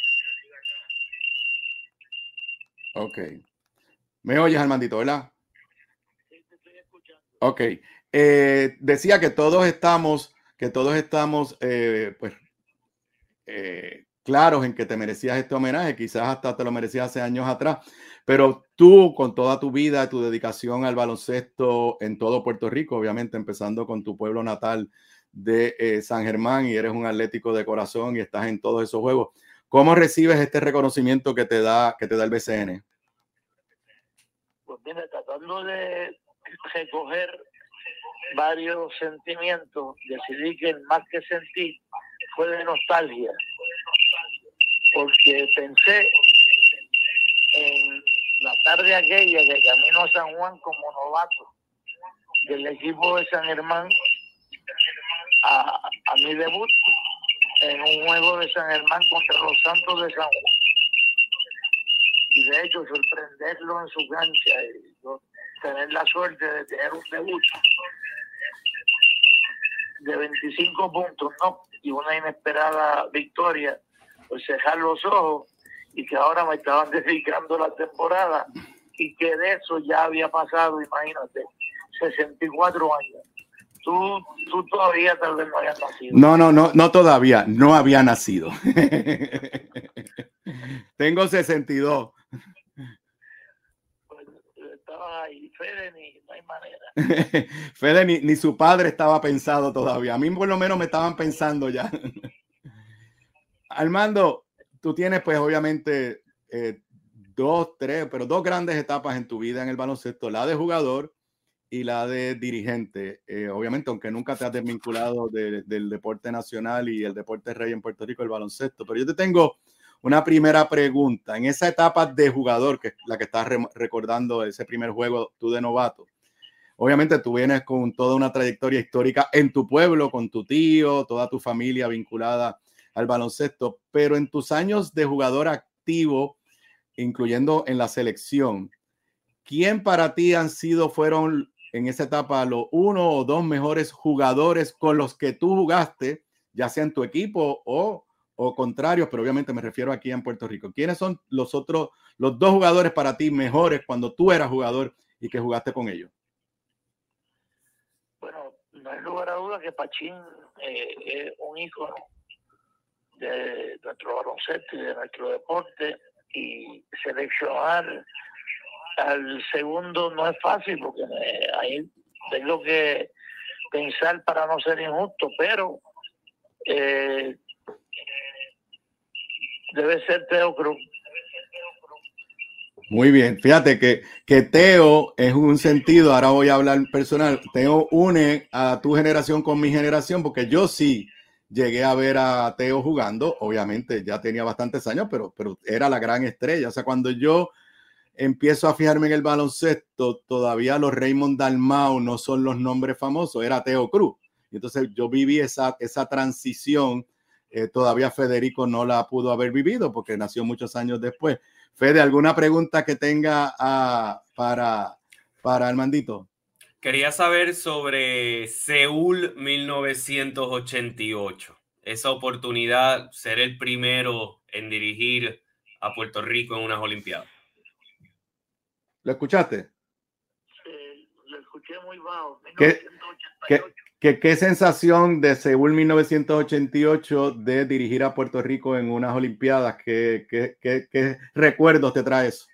Ok. ¿Me oyes, Armandito, verdad? Sí, te estoy escuchando. Ok. Eh, decía que todos estamos... que todos estamos eh, pues, eh, claros en que te merecías este homenaje, quizás hasta te lo merecías hace años atrás, pero tú con toda tu vida, tu dedicación al baloncesto en todo Puerto Rico, obviamente empezando con tu pueblo natal de eh, San Germán, y eres un atlético de corazón y estás en todos esos juegos, ¿cómo recibes este reconocimiento que te da, que te da el B C N? Pues mira, tratando de recoger varios sentimientos, decidí que el más que sentí fue de nostalgia, porque pensé en la tarde aquella que camino a San Juan como novato del equipo de San Germán a, a mi debut en un juego de San Germán contra los Santos de San Juan, y de hecho sorprenderlo en su cancha y yo tener la suerte de tener un debut de veinticinco puntos, ¿no? Y una inesperada victoria, pues cerrar los ojos y que ahora me estaban dedicando la temporada y que de eso ya había pasado, imagínate, sesenta y cuatro años. Tú, tú todavía tal vez no habías nacido. No, no, no, no todavía, no había nacido. Tengo sesenta y dos. Pues, estaba ahí, Fede, ni, no hay manera. Fede, ni, ni su padre estaba pensado todavía. A mí por lo menos me estaban pensando ya. Armando, tú tienes pues obviamente eh, dos, tres, pero dos grandes etapas en tu vida en el baloncesto, la de jugador y la de dirigente. Eh, obviamente, aunque nunca te has desvinculado de, del deporte nacional y el deporte rey en Puerto Rico, el baloncesto. Pero yo te tengo una primera pregunta. En esa etapa de jugador, que es la que estás re recordando, ese primer juego tú de novato, obviamente tú vienes con toda una trayectoria histórica en tu pueblo, con tu tío, toda tu familia vinculada al baloncesto, pero en tus años de jugador activo, incluyendo en la selección, ¿quién para ti han sido, fueron en esa etapa los uno o dos mejores jugadores con los que tú jugaste, ya sea en tu equipo o, o contrarios, pero obviamente me refiero aquí en Puerto Rico? ¿Quiénes son los otros, los dos jugadores para ti mejores cuando tú eras jugador y que jugaste con ellos? Bueno, no hay lugar a duda que Pachín eh, es un ícono de nuestro baloncesto y de nuestro deporte, y seleccionar al segundo no es fácil porque me, ahí tengo que pensar para no ser injusto, pero eh, debe ser Teo Cruz. Muy bien, fíjate que, que Teo es un sentido, ahora voy a hablar personal, Teo une a tu generación con mi generación, porque yo sí, llegué a ver a Teo jugando, obviamente ya tenía bastantes años, pero, pero era la gran estrella. O sea, cuando yo empiezo a fijarme en el baloncesto, todavía los Raymond Dalmau no son los nombres famosos, era Teo Cruz. Y entonces yo viví esa, esa transición, eh, todavía Federico no la pudo haber vivido porque nació muchos años después. Fede, ¿alguna pregunta que tenga uh, para, para Armandito? Quería saber sobre Seúl mil novecientos ochenta y ocho. Esa oportunidad, ser el primero en dirigir a Puerto Rico en unas Olimpiadas. ¿Lo escuchaste? Sí, lo escuché muy bajo. ¿Qué, ¿qué, qué, ¿Qué sensación de Seúl mil novecientos ochenta y ocho de dirigir a Puerto Rico en unas Olimpiadas? ¿Qué, qué, qué, qué recuerdos te trae eso?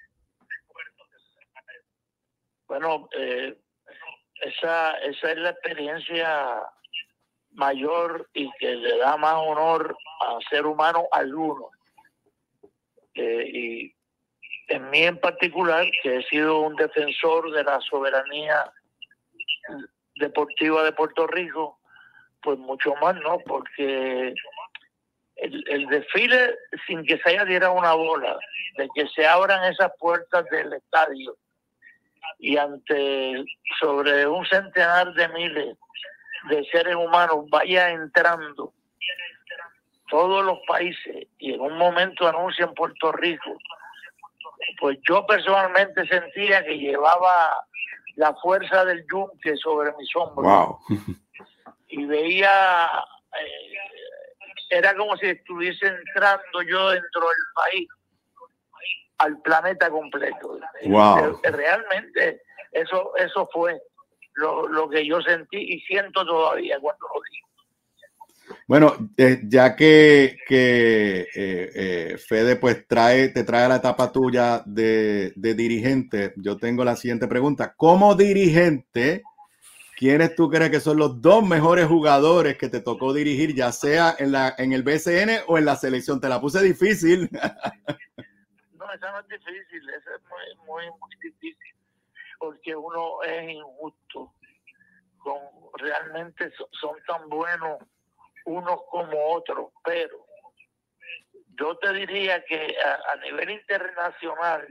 Bueno, eh, esa, esa es la experiencia mayor y que le da más honor a ser humano alguno. Eh, y en mí en particular, que he sido un defensor de la soberanía deportiva de Puerto Rico, pues mucho más, ¿no? Porque el, el desfile, sin que se haya tirado una bola, de que se abran esas puertas del estadio y ante sobre un centenar de miles de seres humanos vaya entrando todos los países y en un momento anuncian Puerto Rico, pues yo personalmente sentía que llevaba la fuerza del yunque sobre mis hombros. Wow. Y veía, eh, era como si estuviese entrando yo dentro del país al planeta completo. Wow. Realmente eso eso fue lo, lo que yo sentí y siento todavía cuando lo digo. Bueno, eh, ya que, que eh, eh, Fede pues trae, te trae la etapa tuya de, de dirigente, yo tengo la siguiente pregunta. Como dirigente, ¿quiénes tú crees que son los dos mejores jugadores que te tocó dirigir, ya sea en, la, en el B C N o en la selección? Te la puse difícil. No, esa no es difícil, esa es muy, muy, muy difícil, porque uno es injusto. Con, realmente son, son tan buenos unos como otros, pero yo te diría que a, a nivel internacional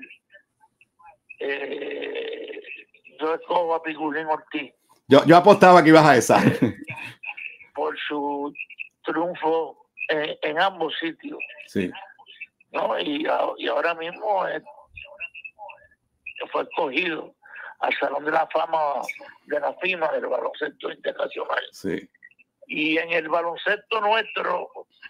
eh, yo escojo a Piculín Ortiz. Yo, yo apostaba que ibas a esa. Por su triunfo en, en ambos sitios. Sí. ¿No? Y, y ahora mismo es, fue escogido al Salón de la Fama de la FIMA del baloncesto internacional. Sí. Y en el baloncesto nuestro,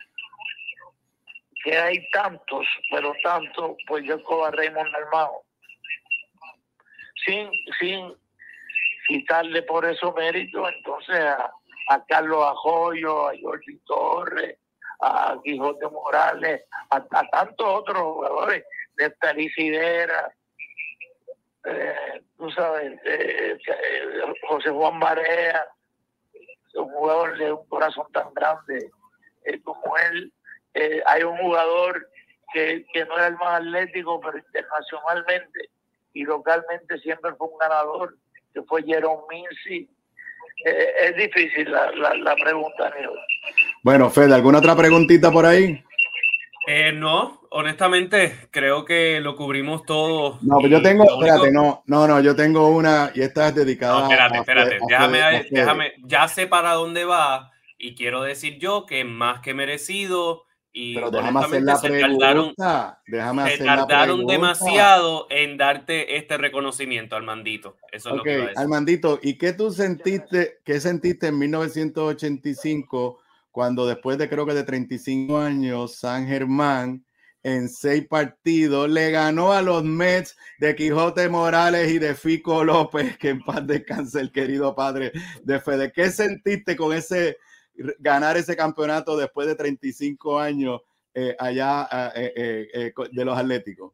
que hay tantos, pero tantos, pues yo escojo a Raymond Dalmau. Sin, sin quitarle por eso mérito, entonces a, a Carlos Arroyo, a Jordi Torres, a Quijote Morales, a, a tantos otros jugadores, de Talicidera, eh, tú sabes, eh, eh, José Juan Barea, un jugador de un corazón tan grande eh, como él. Eh, hay un jugador que, que no era el más atlético, pero internacionalmente y localmente siempre fue un ganador, que fue Jerome Mincy. Eh, es difícil la, la, la pregunta, Neo. Bueno, Fede, ¿alguna otra preguntita por ahí? Eh, no, honestamente, creo que lo cubrimos todo. No, pero yo tengo, espérate, no, no, no, yo tengo una y esta es dedicada. No, espérate, a, espérate, a, déjame, a Fede, déjame, ya sé para dónde va y quiero decir yo que es más que merecido y pero déjame hacer la se pregunta, tardaron, déjame se hacer tardaron la pregunta. demasiado en darte este reconocimiento, Armandito. Eso es okay, lo que iba a decir. Armandito, ¿y qué tú sentiste, qué sentiste en mil novecientos ochenta y cinco cuando después de creo que de treinta y cinco años San Germán en seis partidos le ganó a los Mets de Quijote Morales y de Fico López, que en paz descanse el querido padre de Fede? ¿Qué sentiste con ese ganar ese campeonato después de treinta y cinco años eh, allá eh, eh, eh, de los Atléticos?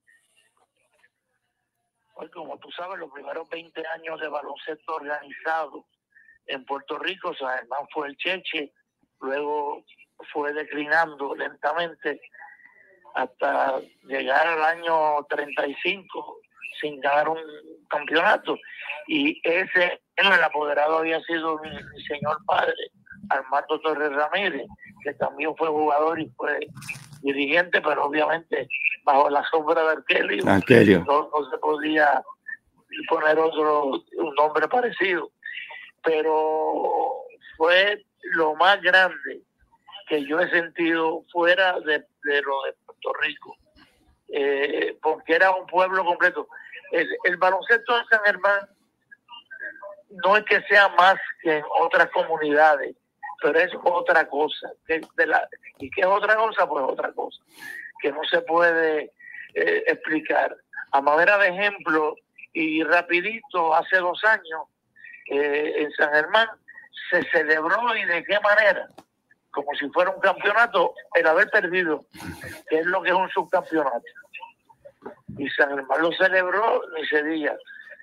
Pues como tú sabes, los primeros veinte años de baloncesto organizado en Puerto Rico, San Germán fue el cheche, luego fue declinando lentamente hasta llegar al año treinta y cinco sin ganar un campeonato. Y ese, el apoderado había sido mi, mi señor padre, Armando Torres Ramírez, que también fue jugador y fue dirigente, pero obviamente bajo la sombra de Arkelio, Arkelio. No, no se podía poner otro un nombre parecido. Pero fue lo más grande que yo he sentido fuera de, de lo de Puerto Rico, eh, porque era un pueblo completo. El, el baloncesto de San Germán no es que sea más que en otras comunidades, pero es otra cosa. Que de la, ¿Y qué es otra cosa? Pues otra cosa, que no se puede eh, explicar. A manera de ejemplo, y rapidito, hace dos años, eh, en San Germán, se celebró, y de qué manera, como si fuera un campeonato, el haber perdido, que es lo que es un subcampeonato. Y San Germán lo celebró, ni se diga.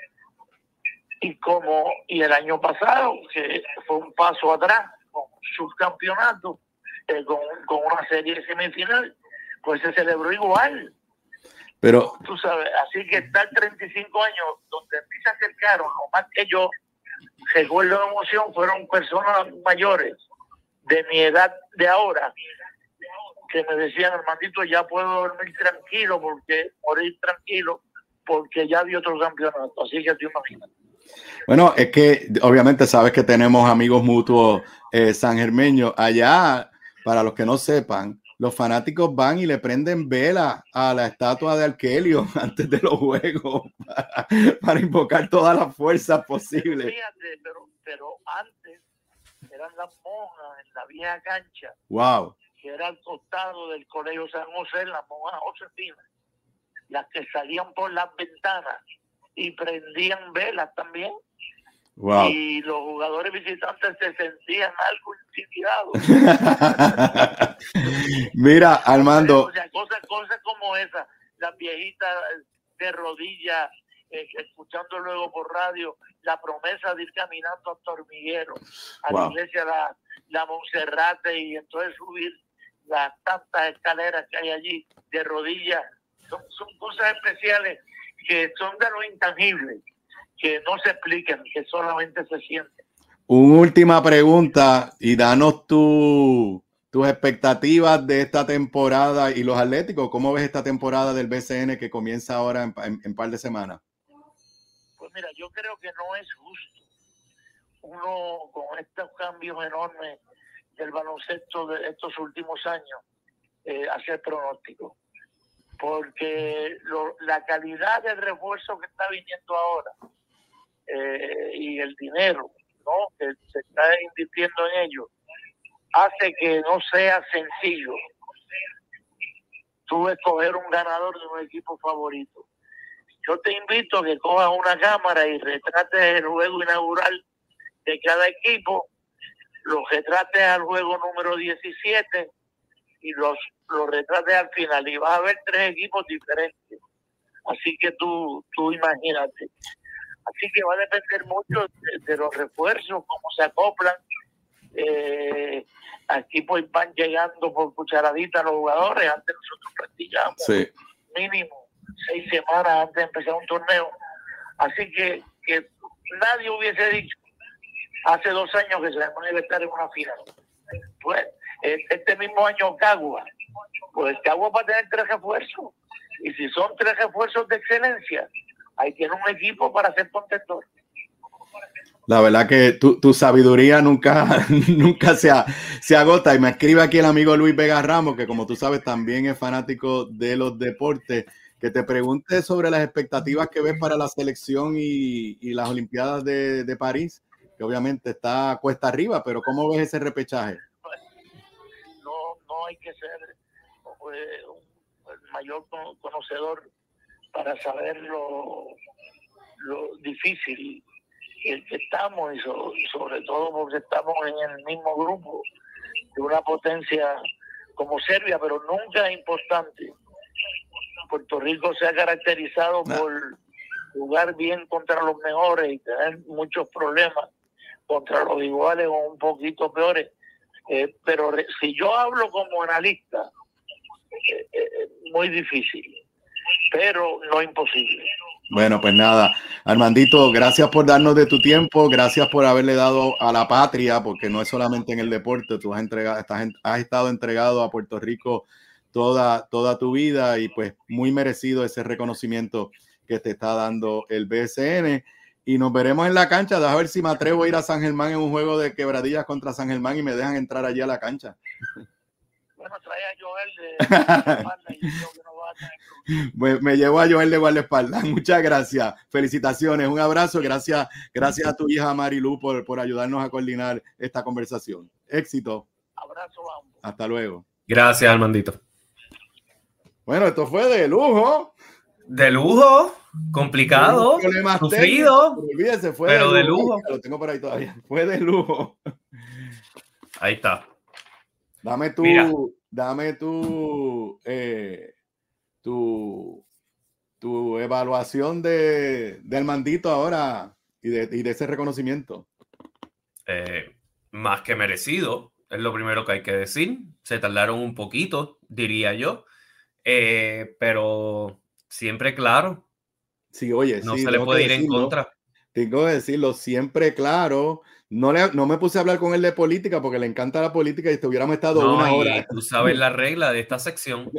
Y como, y el año pasado, que fue un paso atrás, con un subcampeonato, eh, con, con una serie semifinal, pues se celebró igual. Pero tú sabes, así que estar treinta y cinco años, donde a mí se acercaron, lo más que yo recuerdo de emoción, fueron personas mayores de mi edad de ahora, que me decían, Armandito, ya puedo dormir tranquilo, porque morir tranquilo, porque ya vi otro campeonato. Así que te imaginas. Bueno, es que obviamente sabes que tenemos amigos mutuos eh, sangermeños. Allá, para los que no sepan, los fanáticos van y le prenden vela a la estatua de Arkelio antes de los juegos para, para invocar todas las fuerzas posibles. Pero, fíjate, pero, pero antes eran las monjas en la vieja cancha. Wow. Que era al costado del Colegio San José, las monjas Josefinas, las que salían por las ventanas y prendían velas también. Wow. Y los jugadores visitantes se sentían algo intimidados. Mira, Armando. O sea, cosas, cosas como esa, las viejitas de rodillas, eh, escuchando luego por radio la promesa de ir caminando hasta Hormiguero, a wow. la iglesia la, la Monserrate, y entonces subir las tantas escaleras que hay allí de rodillas. Son, son cosas especiales que son de lo intangible, que no se explican, que solamente se sienten. Una última pregunta, y danos tu, tus expectativas de esta temporada y los Atléticos. ¿Cómo ves esta temporada del B C N que comienza ahora en, en, en par de semanas? Pues mira, yo creo que no es justo uno con estos cambios enormes del baloncesto de estos últimos años eh, hacer pronósticos, porque lo, la calidad del refuerzo que está viniendo ahora eh, y el dinero, ¿no?, que se está invirtiendo en ello, hace que no sea sencillo tú escoger un ganador de un equipo favorito. Yo te invito a que cojas una cámara y retrates el juego inaugural de cada equipo, los retrates al juego número diecisiete y los, los retrates al final, y vas a ver tres equipos diferentes. Así que tú, tú imagínate. Así que va a depender mucho de, de los refuerzos, cómo se acoplan. Eh, aquí pues van llegando por cucharadita los jugadores. Antes nosotros practicamos sí. mínimo seis semanas antes de empezar un torneo. Así que, que nadie hubiese dicho hace dos años que se iba a estar en una final. Pues este mismo año Cagua, pues Cagua va a tener tres refuerzos, y si son tres refuerzos de excelencia, ahí tiene un equipo para ser contendor. La verdad que tu, tu sabiduría nunca, nunca se, a, se agota. Y me escribe aquí el amigo Luis Vega Ramos, que como tú sabes también es fanático de los deportes, que te pregunte sobre las expectativas que ves para la selección y, y las Olimpiadas de, de París, que obviamente está cuesta arriba, pero ¿cómo ves ese repechaje? No, no hay que ser eh, un, el mayor conocedor para saber lo, lo difícil que estamos, y so, sobre todo porque estamos en el mismo grupo de una potencia como Serbia, pero nunca importante. Puerto Rico se ha caracterizado no. por jugar bien contra los mejores y tener muchos problemas contra los iguales o un poquito peores. Eh, pero re, si yo hablo como analista, eh, eh, muy difícil, pero no imposible. Bueno, pues nada, Armandito, gracias por darnos de tu tiempo, gracias por haberle dado a la patria, porque no es solamente en el deporte, tú has, entregado, estás, has estado entregado a Puerto Rico toda, toda tu vida y pues muy merecido ese reconocimiento que te está dando el B S N. Y nos veremos en la cancha. Deja ver si me atrevo a ir a San Germán en un juego de quebradillas contra San Germán y me dejan entrar allí a la cancha. Bueno, trae a Joel de espalda y yo que no va a tener me, me llevo a Joel de guardaespaldas. Muchas gracias. Felicitaciones. Un abrazo. Gracias, gracias a tu hija Marilu por, por ayudarnos a coordinar esta conversación. Éxito. Abrazo a ambos. Hasta luego. Gracias, Armandito. Bueno, esto fue de lujo. De lujo, complicado, sufrido, olvídese, fue pero de de lujo. lujo. Lo tengo por ahí todavía. Fue de lujo. Ahí está. Dame tu, Mira. dame tu, eh, tu, tu evaluación de, del Armandito ahora y de, y de ese reconocimiento. Eh, más que merecido, es lo primero que hay que decir. Se tardaron un poquito, diría yo, eh, pero siempre claro. Sí, oye, no sí, se le puede ir decirlo, en contra. Tengo que decirlo, siempre claro. No, le, no me puse a hablar con él de política porque le encanta la política y estuviéramos estado No, una y hora. tú sabes la regla de esta sección.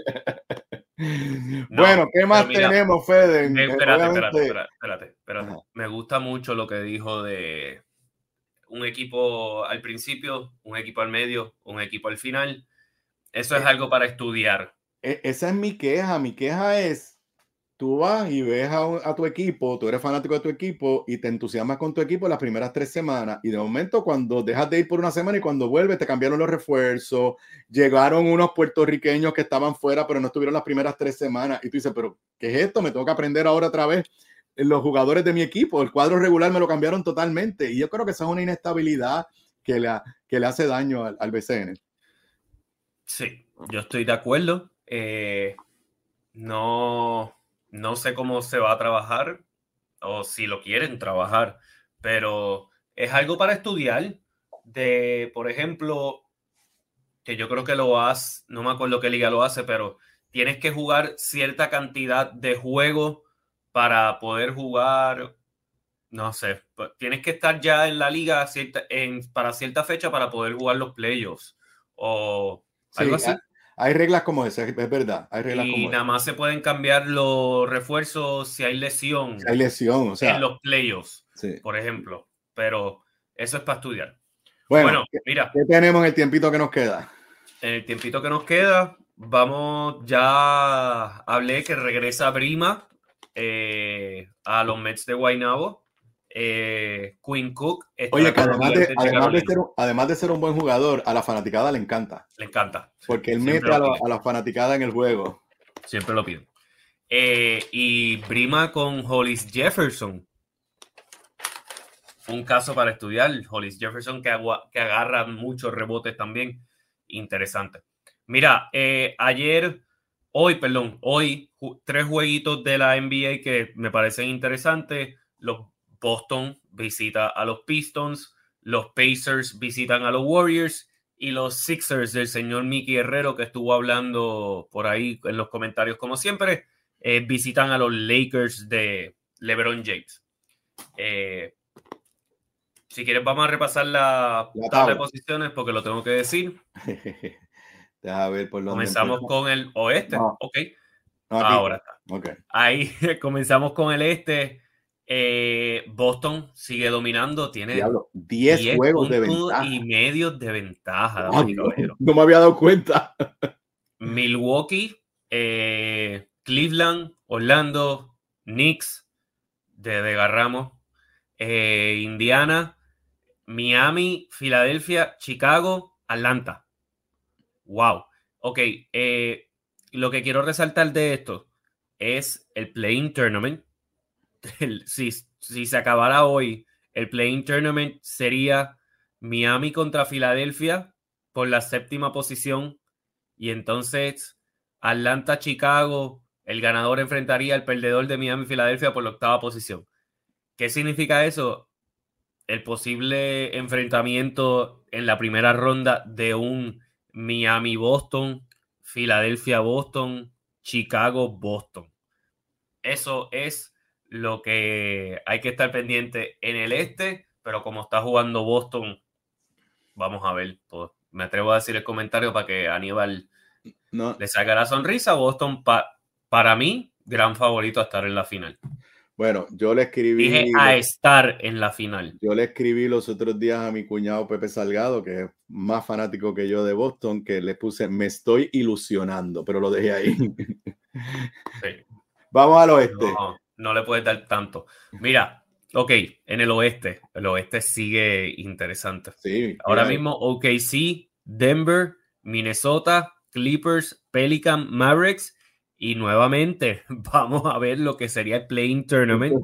Bueno, No, ¿qué más mira, tenemos, Fede? me, espérate, espérate, Obviamente... espérate, espérate, espérate. Me gusta mucho lo que dijo de un equipo al principio, un equipo al medio, un equipo al final. Eso es eh, algo para estudiar. Eh, esa es mi queja. Mi queja es, tú vas y ves a, a tu equipo, tú eres fanático de tu equipo y te entusiasmas con tu equipo las primeras tres semanas y de momento cuando dejas de ir por una semana y cuando vuelves te cambiaron los refuerzos, llegaron unos puertorriqueños que estaban fuera pero no estuvieron las primeras tres semanas y tú dices, pero ¿qué es esto? Me tengo que aprender ahora otra vez los jugadores de mi equipo, el cuadro regular me lo cambiaron totalmente y yo creo que esa es una inestabilidad que le, que le hace daño al, al B C N. Sí, yo estoy de acuerdo. Eh, no... No sé cómo se va a trabajar o si lo quieren trabajar, pero es algo para estudiar. De, por ejemplo, que yo creo que lo hace, no me acuerdo qué liga lo hace, pero tienes que jugar cierta cantidad de juegos para poder jugar, no sé, tienes que estar ya en la liga cierta, en, para cierta fecha para poder jugar los playoffs o algo Sí, así. Hay reglas como esa, es verdad. Hay reglas y como nada esa. más se pueden cambiar los refuerzos si hay lesión. Si hay lesión, o sea. En los playoffs, sí. por ejemplo. Pero eso es para estudiar. Bueno, bueno ¿qué, mira. ¿qué tenemos en el tiempito que nos queda? En el tiempito que nos queda, vamos, ya hablé que regresa Brima eh, a los Mets de Guaynabo. Eh, Quinn Cook. Oye, que además de, además, de ser, además de ser un buen jugador, a la fanaticada le encanta. Le encanta. Porque él mete a, lo, a la fanaticada en el juego. Siempre lo piden. Eh, y Brima con Hollis Jefferson. Un caso para estudiar. Hollis Jefferson que, agua, que agarra muchos rebotes también. Interesante. Mira, eh, ayer, hoy, perdón, hoy, ju- tres jueguitos de la N B A que me parecen interesantes. Los Boston visita a los Pistons, los Pacers visitan a los Warriors y los Sixers del señor Mickey Herrero, que estuvo hablando por ahí en los comentarios como siempre, eh, visitan a los Lakers de LeBron James. Eh, si quieres vamos a repasar la, la tabla de posiciones porque lo tengo que decir. Deja ver por dónde comenzamos empieza. con el oeste. No. Ok. No, Ahora está. Okay. Ahí comenzamos con el este. Eh, Boston sigue dominando. Tiene Diablo, diez juegos de ventaja. y medio de ventaja. Oh, no, no me había dado cuenta. Milwaukee, eh, Cleveland, Orlando, Knicks, de Ramos, eh, Indiana, Miami, Filadelfia, Chicago, Atlanta. Wow. Ok. Eh, lo que quiero resaltar de esto es el Play-in Tournament. El, si, si se acabara hoy, el Play-in Tournament sería Miami contra Filadelfia por la séptima posición. Y entonces Atlanta, Chicago, el ganador enfrentaría al perdedor de Miami, Filadelfia por la octava posición. ¿Qué significa eso? El posible enfrentamiento en la primera ronda de un Miami-Boston, Filadelfia-Boston, Chicago-Boston. Eso es lo que hay que estar pendiente en el este, pero como está jugando Boston, vamos a ver. Pues, me atrevo a decir el comentario para que Aníbal no. le saque la sonrisa. Boston, pa, para mí, gran favorito a estar en la final. Bueno, yo le escribí... Dije a estar en la final. Yo le escribí los otros días a mi cuñado Pepe Salgado, que es más fanático que yo de Boston, que le puse, me estoy ilusionando, pero lo dejé ahí. Sí. Vamos al oeste. No, no le puedes dar tanto. Mira, ok, en el oeste, el oeste sigue interesante. Sí, ahora mira. mismo O K C, Denver, Minnesota, Clippers, Pelican, Mavericks. Y nuevamente vamos a ver lo que sería el Play-in Tournament.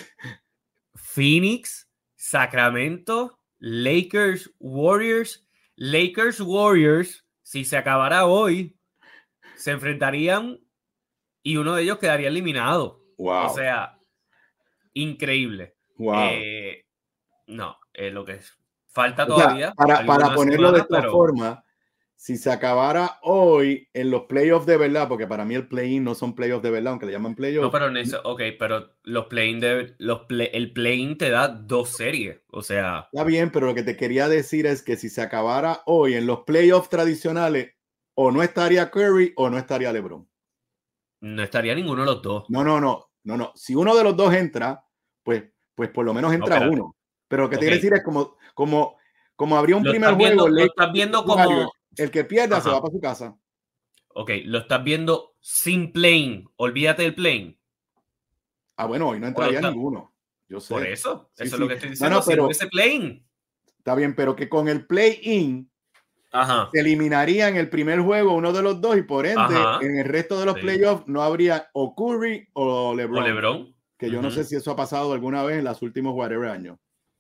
Phoenix, Sacramento, Lakers, Warriors. Lakers, Warriors, si se acabara hoy, se enfrentarían y uno de ellos quedaría eliminado. Wow. O sea, increíble. Wow. Eh, no, es lo que es. Falta o todavía. Sea, para, para ponerlo semanas, de esta pero... forma, si se acabara hoy en los playoffs de verdad, porque para mí el play-in no son playoffs de verdad, aunque le llaman playoffs. No, pero en eso, ok, pero los play-in de los play, el play-in te da dos series, o sea. Está bien, pero lo que te quería decir es que si se acabara hoy en los playoffs tradicionales, o no estaría Curry o no estaría LeBron. No estaría ninguno de los dos. No, no, no, no, no. Si uno de los dos entra, pues, pues por lo menos entra no, uno. Pero lo que te okay. quiero decir es como, como, como habría un lo primer viendo, juego. Lo estás viendo como. El que pierda Ajá. se va para su casa. Ok, lo estás viendo sin play-in. Olvídate del play-in. Ah, bueno, hoy no entraría está... ninguno. Yo sé. Por eso, sí, eso sí. es lo que estoy diciendo. No, no, pero, si ese play-in. Está bien, pero que con el play-in Ajá. se eliminaría en el primer juego uno de los dos y por ende Ajá. en el resto de los sí. playoffs no habría o Curry o LeBron. O LeBron. Que yo uh-huh. no sé si eso ha pasado alguna vez en los últimos whatever años.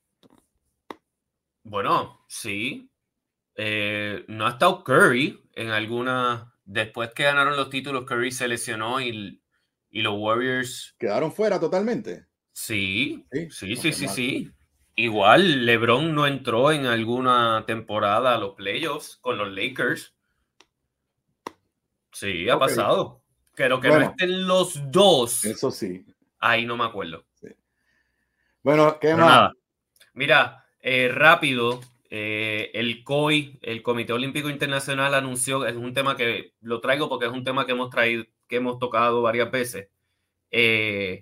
Bueno, sí. Eh, no ha estado Curry en alguna... Después que ganaron los títulos, Curry se lesionó y, y los Warriors... ¿Quedaron fuera totalmente? Sí, sí, sí, sí, sí, mal. sí. Igual LeBron no entró en alguna temporada a los playoffs con los Lakers. Sí, ha okay. pasado. Pero que bueno, no estén los dos. Eso sí. Ahí no me acuerdo. Sí. Bueno, ¿qué Pero más? Nada. Mira, eh, rápido... Eh, el C O I, el Comité Olímpico Internacional, anunció, es un tema que lo traigo porque es un tema que hemos traído, que hemos tocado varias veces. Eh,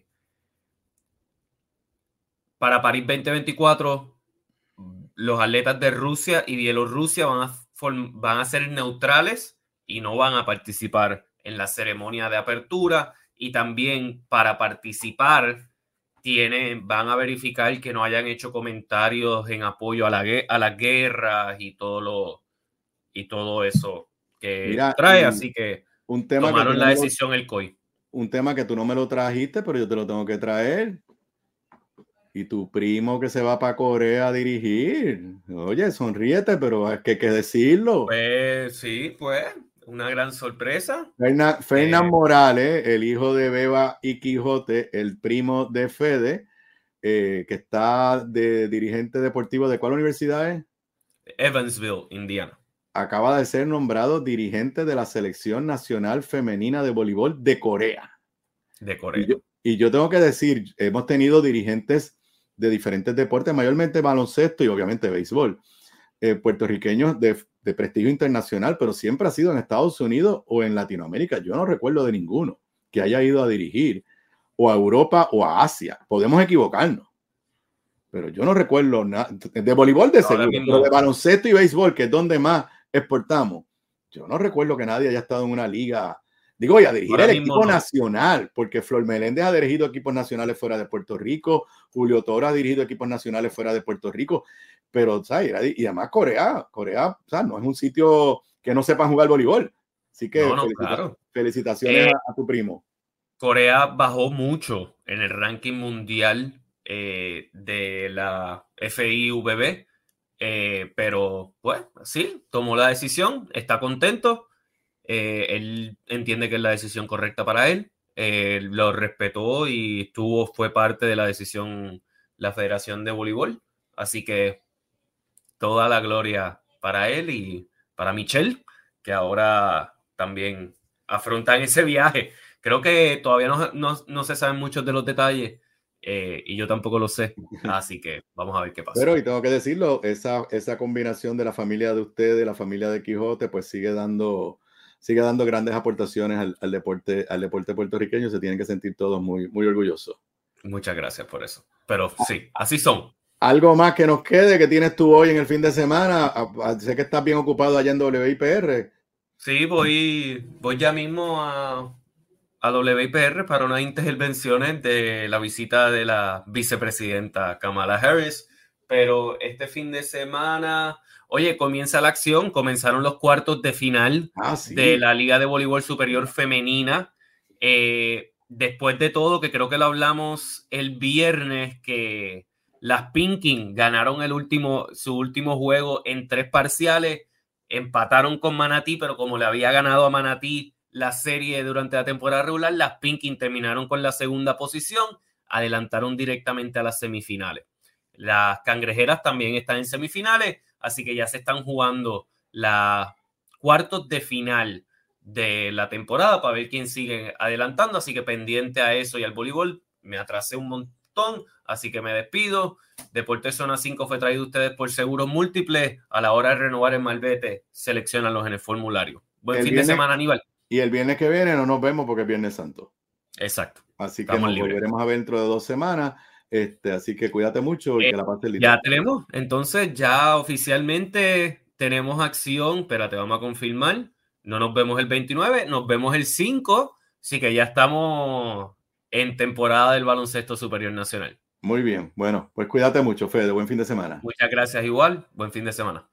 para París veinte veinticuatro, los atletas de Rusia y Bielorrusia van a, form, van a ser neutrales y no van a participar en la ceremonia de apertura. Y también para participar Tienen, van a verificar que no hayan hecho comentarios en apoyo a, la, a las guerras y todo lo y todo eso que Mira, trae, así que un tema tomaron que la no decisión lo, el C O I. Un tema que tú no me lo trajiste, pero yo te lo tengo que traer. Y tu primo que se va para Corea a dirigir. Oye, sonríete, pero es que hay que decirlo. Pues sí, pues una gran sorpresa. Fernan, Fernan eh, Morales, el hijo de Beba y Quijote, el primo de Fede, eh, que está de dirigente deportivo. ¿De cuál universidad es? Evansville, Indiana. Acaba de ser nombrado dirigente de la Selección Nacional Femenina de Voleibol de Corea. De Corea. Y yo, y yo tengo que decir, hemos tenido dirigentes de diferentes deportes, mayormente baloncesto y obviamente béisbol, eh, puertorriqueños de de prestigio internacional, pero siempre ha sido en Estados Unidos o en Latinoamérica. Yo no recuerdo de ninguno que haya ido a dirigir o a Europa o a Asia. Podemos equivocarnos, pero yo no recuerdo nada de voleibol de seguro, pero de baloncesto y béisbol, que es donde más exportamos. Yo no recuerdo que nadie haya estado en una liga, digo, y a dirigir el equipo no. nacional, porque Flor Meléndez ha dirigido equipos nacionales fuera de Puerto Rico, Julio Toro ha dirigido equipos nacionales fuera de Puerto Rico. Pero, ¿sabes? Y además Corea, Corea, ¿sabes? No es un sitio que no sepan jugar voleibol. Así que no, no, felicita- claro. felicitaciones Eh, a, a tu primo. Corea bajó mucho en el ranking mundial eh, de la F I V B, eh, pero pues sí, tomó la decisión, está contento, eh, él entiende que es la decisión correcta para él, eh, lo respetó y estuvo, fue parte de la decisión la Federación de Voleibol, así que toda la gloria para él y para Michelle, que ahora también afrontan ese viaje. Creo que todavía no, no, no se saben muchos de los detalles, eh, y yo tampoco lo sé, así que vamos a ver qué pasa. Pero, y tengo que decirlo, esa, esa combinación de la familia de ustedes, la familia de Quijote, pues sigue dando, sigue dando grandes aportaciones al, al, deporte, al deporte puertorriqueño. Se tienen que sentir todos muy, muy orgullosos. Muchas gracias por eso. Pero sí, así son. ¿Algo más que nos quede que tienes tú hoy en el fin de semana? Sé que estás bien ocupado allá en W I P R. Sí, voy, voy ya mismo a, a W I P R para unas intervenciones de la visita de la vicepresidenta Kamala Harris. Pero este fin de semana, oye, comienza la acción. Comenzaron los cuartos de final ah, sí. de la Liga de Voleibol Superior Femenina. Eh, después de todo, que creo que lo hablamos el viernes, que las Pinkin ganaron el último, su último juego en tres parciales, empataron con Manatí, pero como le había ganado a Manatí la serie durante la temporada regular, las Pinkin terminaron con la segunda posición, adelantaron directamente a las semifinales. Las Cangrejeras también están en semifinales, así que ya se están jugando los cuartos de final de la temporada para ver quién sigue adelantando, así que pendiente a eso y al voleibol. Me atrasé un montón, así que me despido. Deportes Zona cinco fue traído a ustedes por Seguros Múltiples. A la hora de renovar el malvete, selecciónalos en el formulario. Buen el fin viernes, de semana, Aníbal. Y el viernes que viene no nos vemos porque es Viernes Santo. Exacto. Así que Estamos nos libres. volveremos a ver dentro de dos semanas. Este, así que cuídate mucho y eh, que la pases libre. Ya tenemos, entonces ya oficialmente tenemos acción. Espérate, vamos a confirmar. No nos vemos el veintinueve, nos vemos el cinco. Así que ya estamos en temporada del baloncesto superior nacional. Muy bien. Bueno, pues cuídate mucho, Fede. Buen fin de semana. Muchas gracias igual. Buen fin de semana.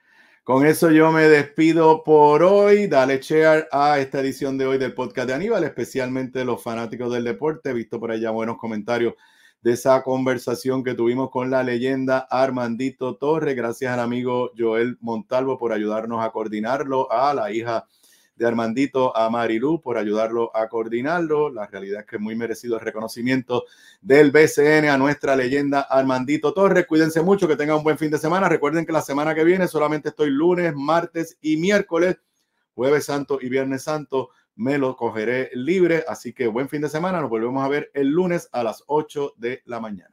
Con eso yo me despido por hoy. Dale share a esta edición de hoy del podcast de Aníbal, especialmente los fanáticos del deporte. He visto por allá buenos comentarios de esa conversación que tuvimos con la leyenda Armandito Torres. Gracias al amigo Joel Montalvo por ayudarnos a coordinarlo, a la hija de Armandito, a Marilu, por ayudarlo a coordinarlo. La realidad es que muy merecido el reconocimiento del B C N a nuestra leyenda Armandito Torres. Cuídense mucho, que tengan un buen fin de semana. Recuerden que la semana que viene solamente estoy lunes, martes y miércoles. Jueves Santo y Viernes Santo me lo cogeré libre, así que buen fin de semana. Nos volvemos a ver el lunes a las ocho de la mañana.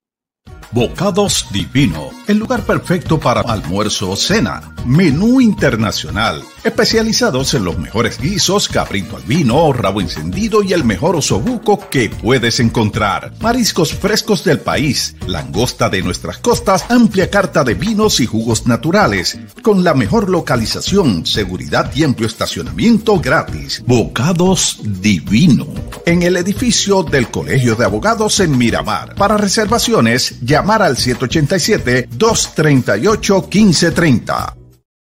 Bocados Divino, el lugar perfecto para almuerzo o cena. Menú internacional, especializados en los mejores guisos, cabrito al vino, rabo encendido y el mejor osobuco que puedes encontrar. Mariscos frescos del país, langosta de nuestras costas, amplia carta de vinos y jugos naturales, con la mejor localización, seguridad y amplio estacionamiento gratis. Bocados Divino, en el edificio del Colegio de Abogados en Miramar. Para reservaciones, llamar al siete ocho siete, dos tres ocho, uno cinco tres cero.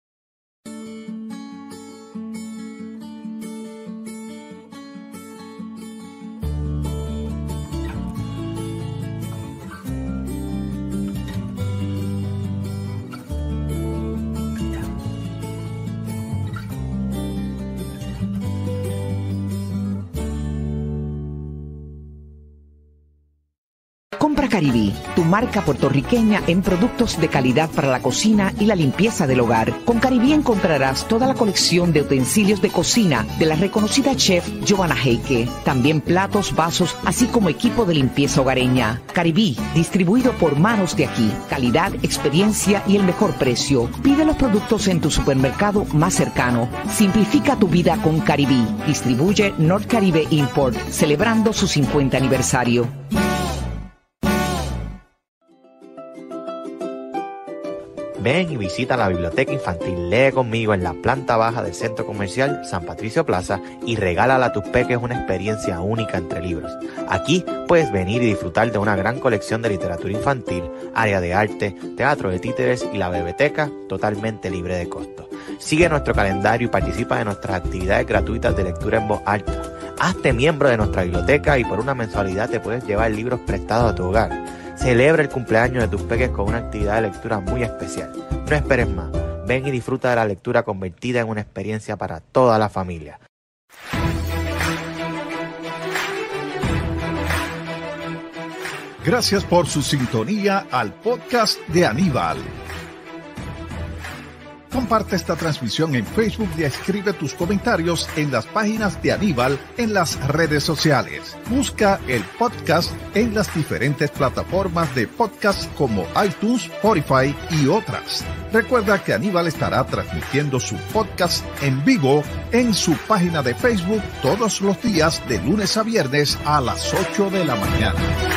Compra Caribí, tu marca puertorriqueña en productos de calidad para la cocina y la limpieza del hogar. Con Caribí encontrarás toda la colección de utensilios de cocina de la reconocida chef Joanna Heike. También platos, vasos, así como equipo de limpieza hogareña. Caribí, distribuido por Manos de Aquí. Calidad, experiencia y el mejor precio. Pide los productos en tu supermercado más cercano. Simplifica tu vida con Caribí. Distribuye North Caribe Import, celebrando su cincuenta aniversario. Ven y visita la biblioteca infantil Lee conmigo en la planta baja del Centro Comercial San Patricio Plaza y regálale a tus peques una experiencia única entre libros. Aquí puedes venir y disfrutar de una gran colección de literatura infantil, área de arte, teatro de títeres y la biblioteca totalmente libre de costo. Sigue nuestro calendario y participa de nuestras actividades gratuitas de lectura en voz alta. Hazte miembro de nuestra biblioteca y por una mensualidad te puedes llevar libros prestados a tu hogar. Celebra el cumpleaños de tus peques con una actividad de lectura muy especial. No esperes más. Ven y disfruta de la lectura convertida en una experiencia para toda la familia. Gracias por su sintonía al podcast de Aníbal. Comparte esta transmisión en Facebook y escribe tus comentarios en las páginas de Aníbal en las redes sociales. Busca el podcast en las diferentes plataformas de podcast como iTunes, Spotify y otras. Recuerda que Aníbal estará transmitiendo su podcast en vivo en su página de Facebook todos los días de lunes a viernes a las ocho de la mañana.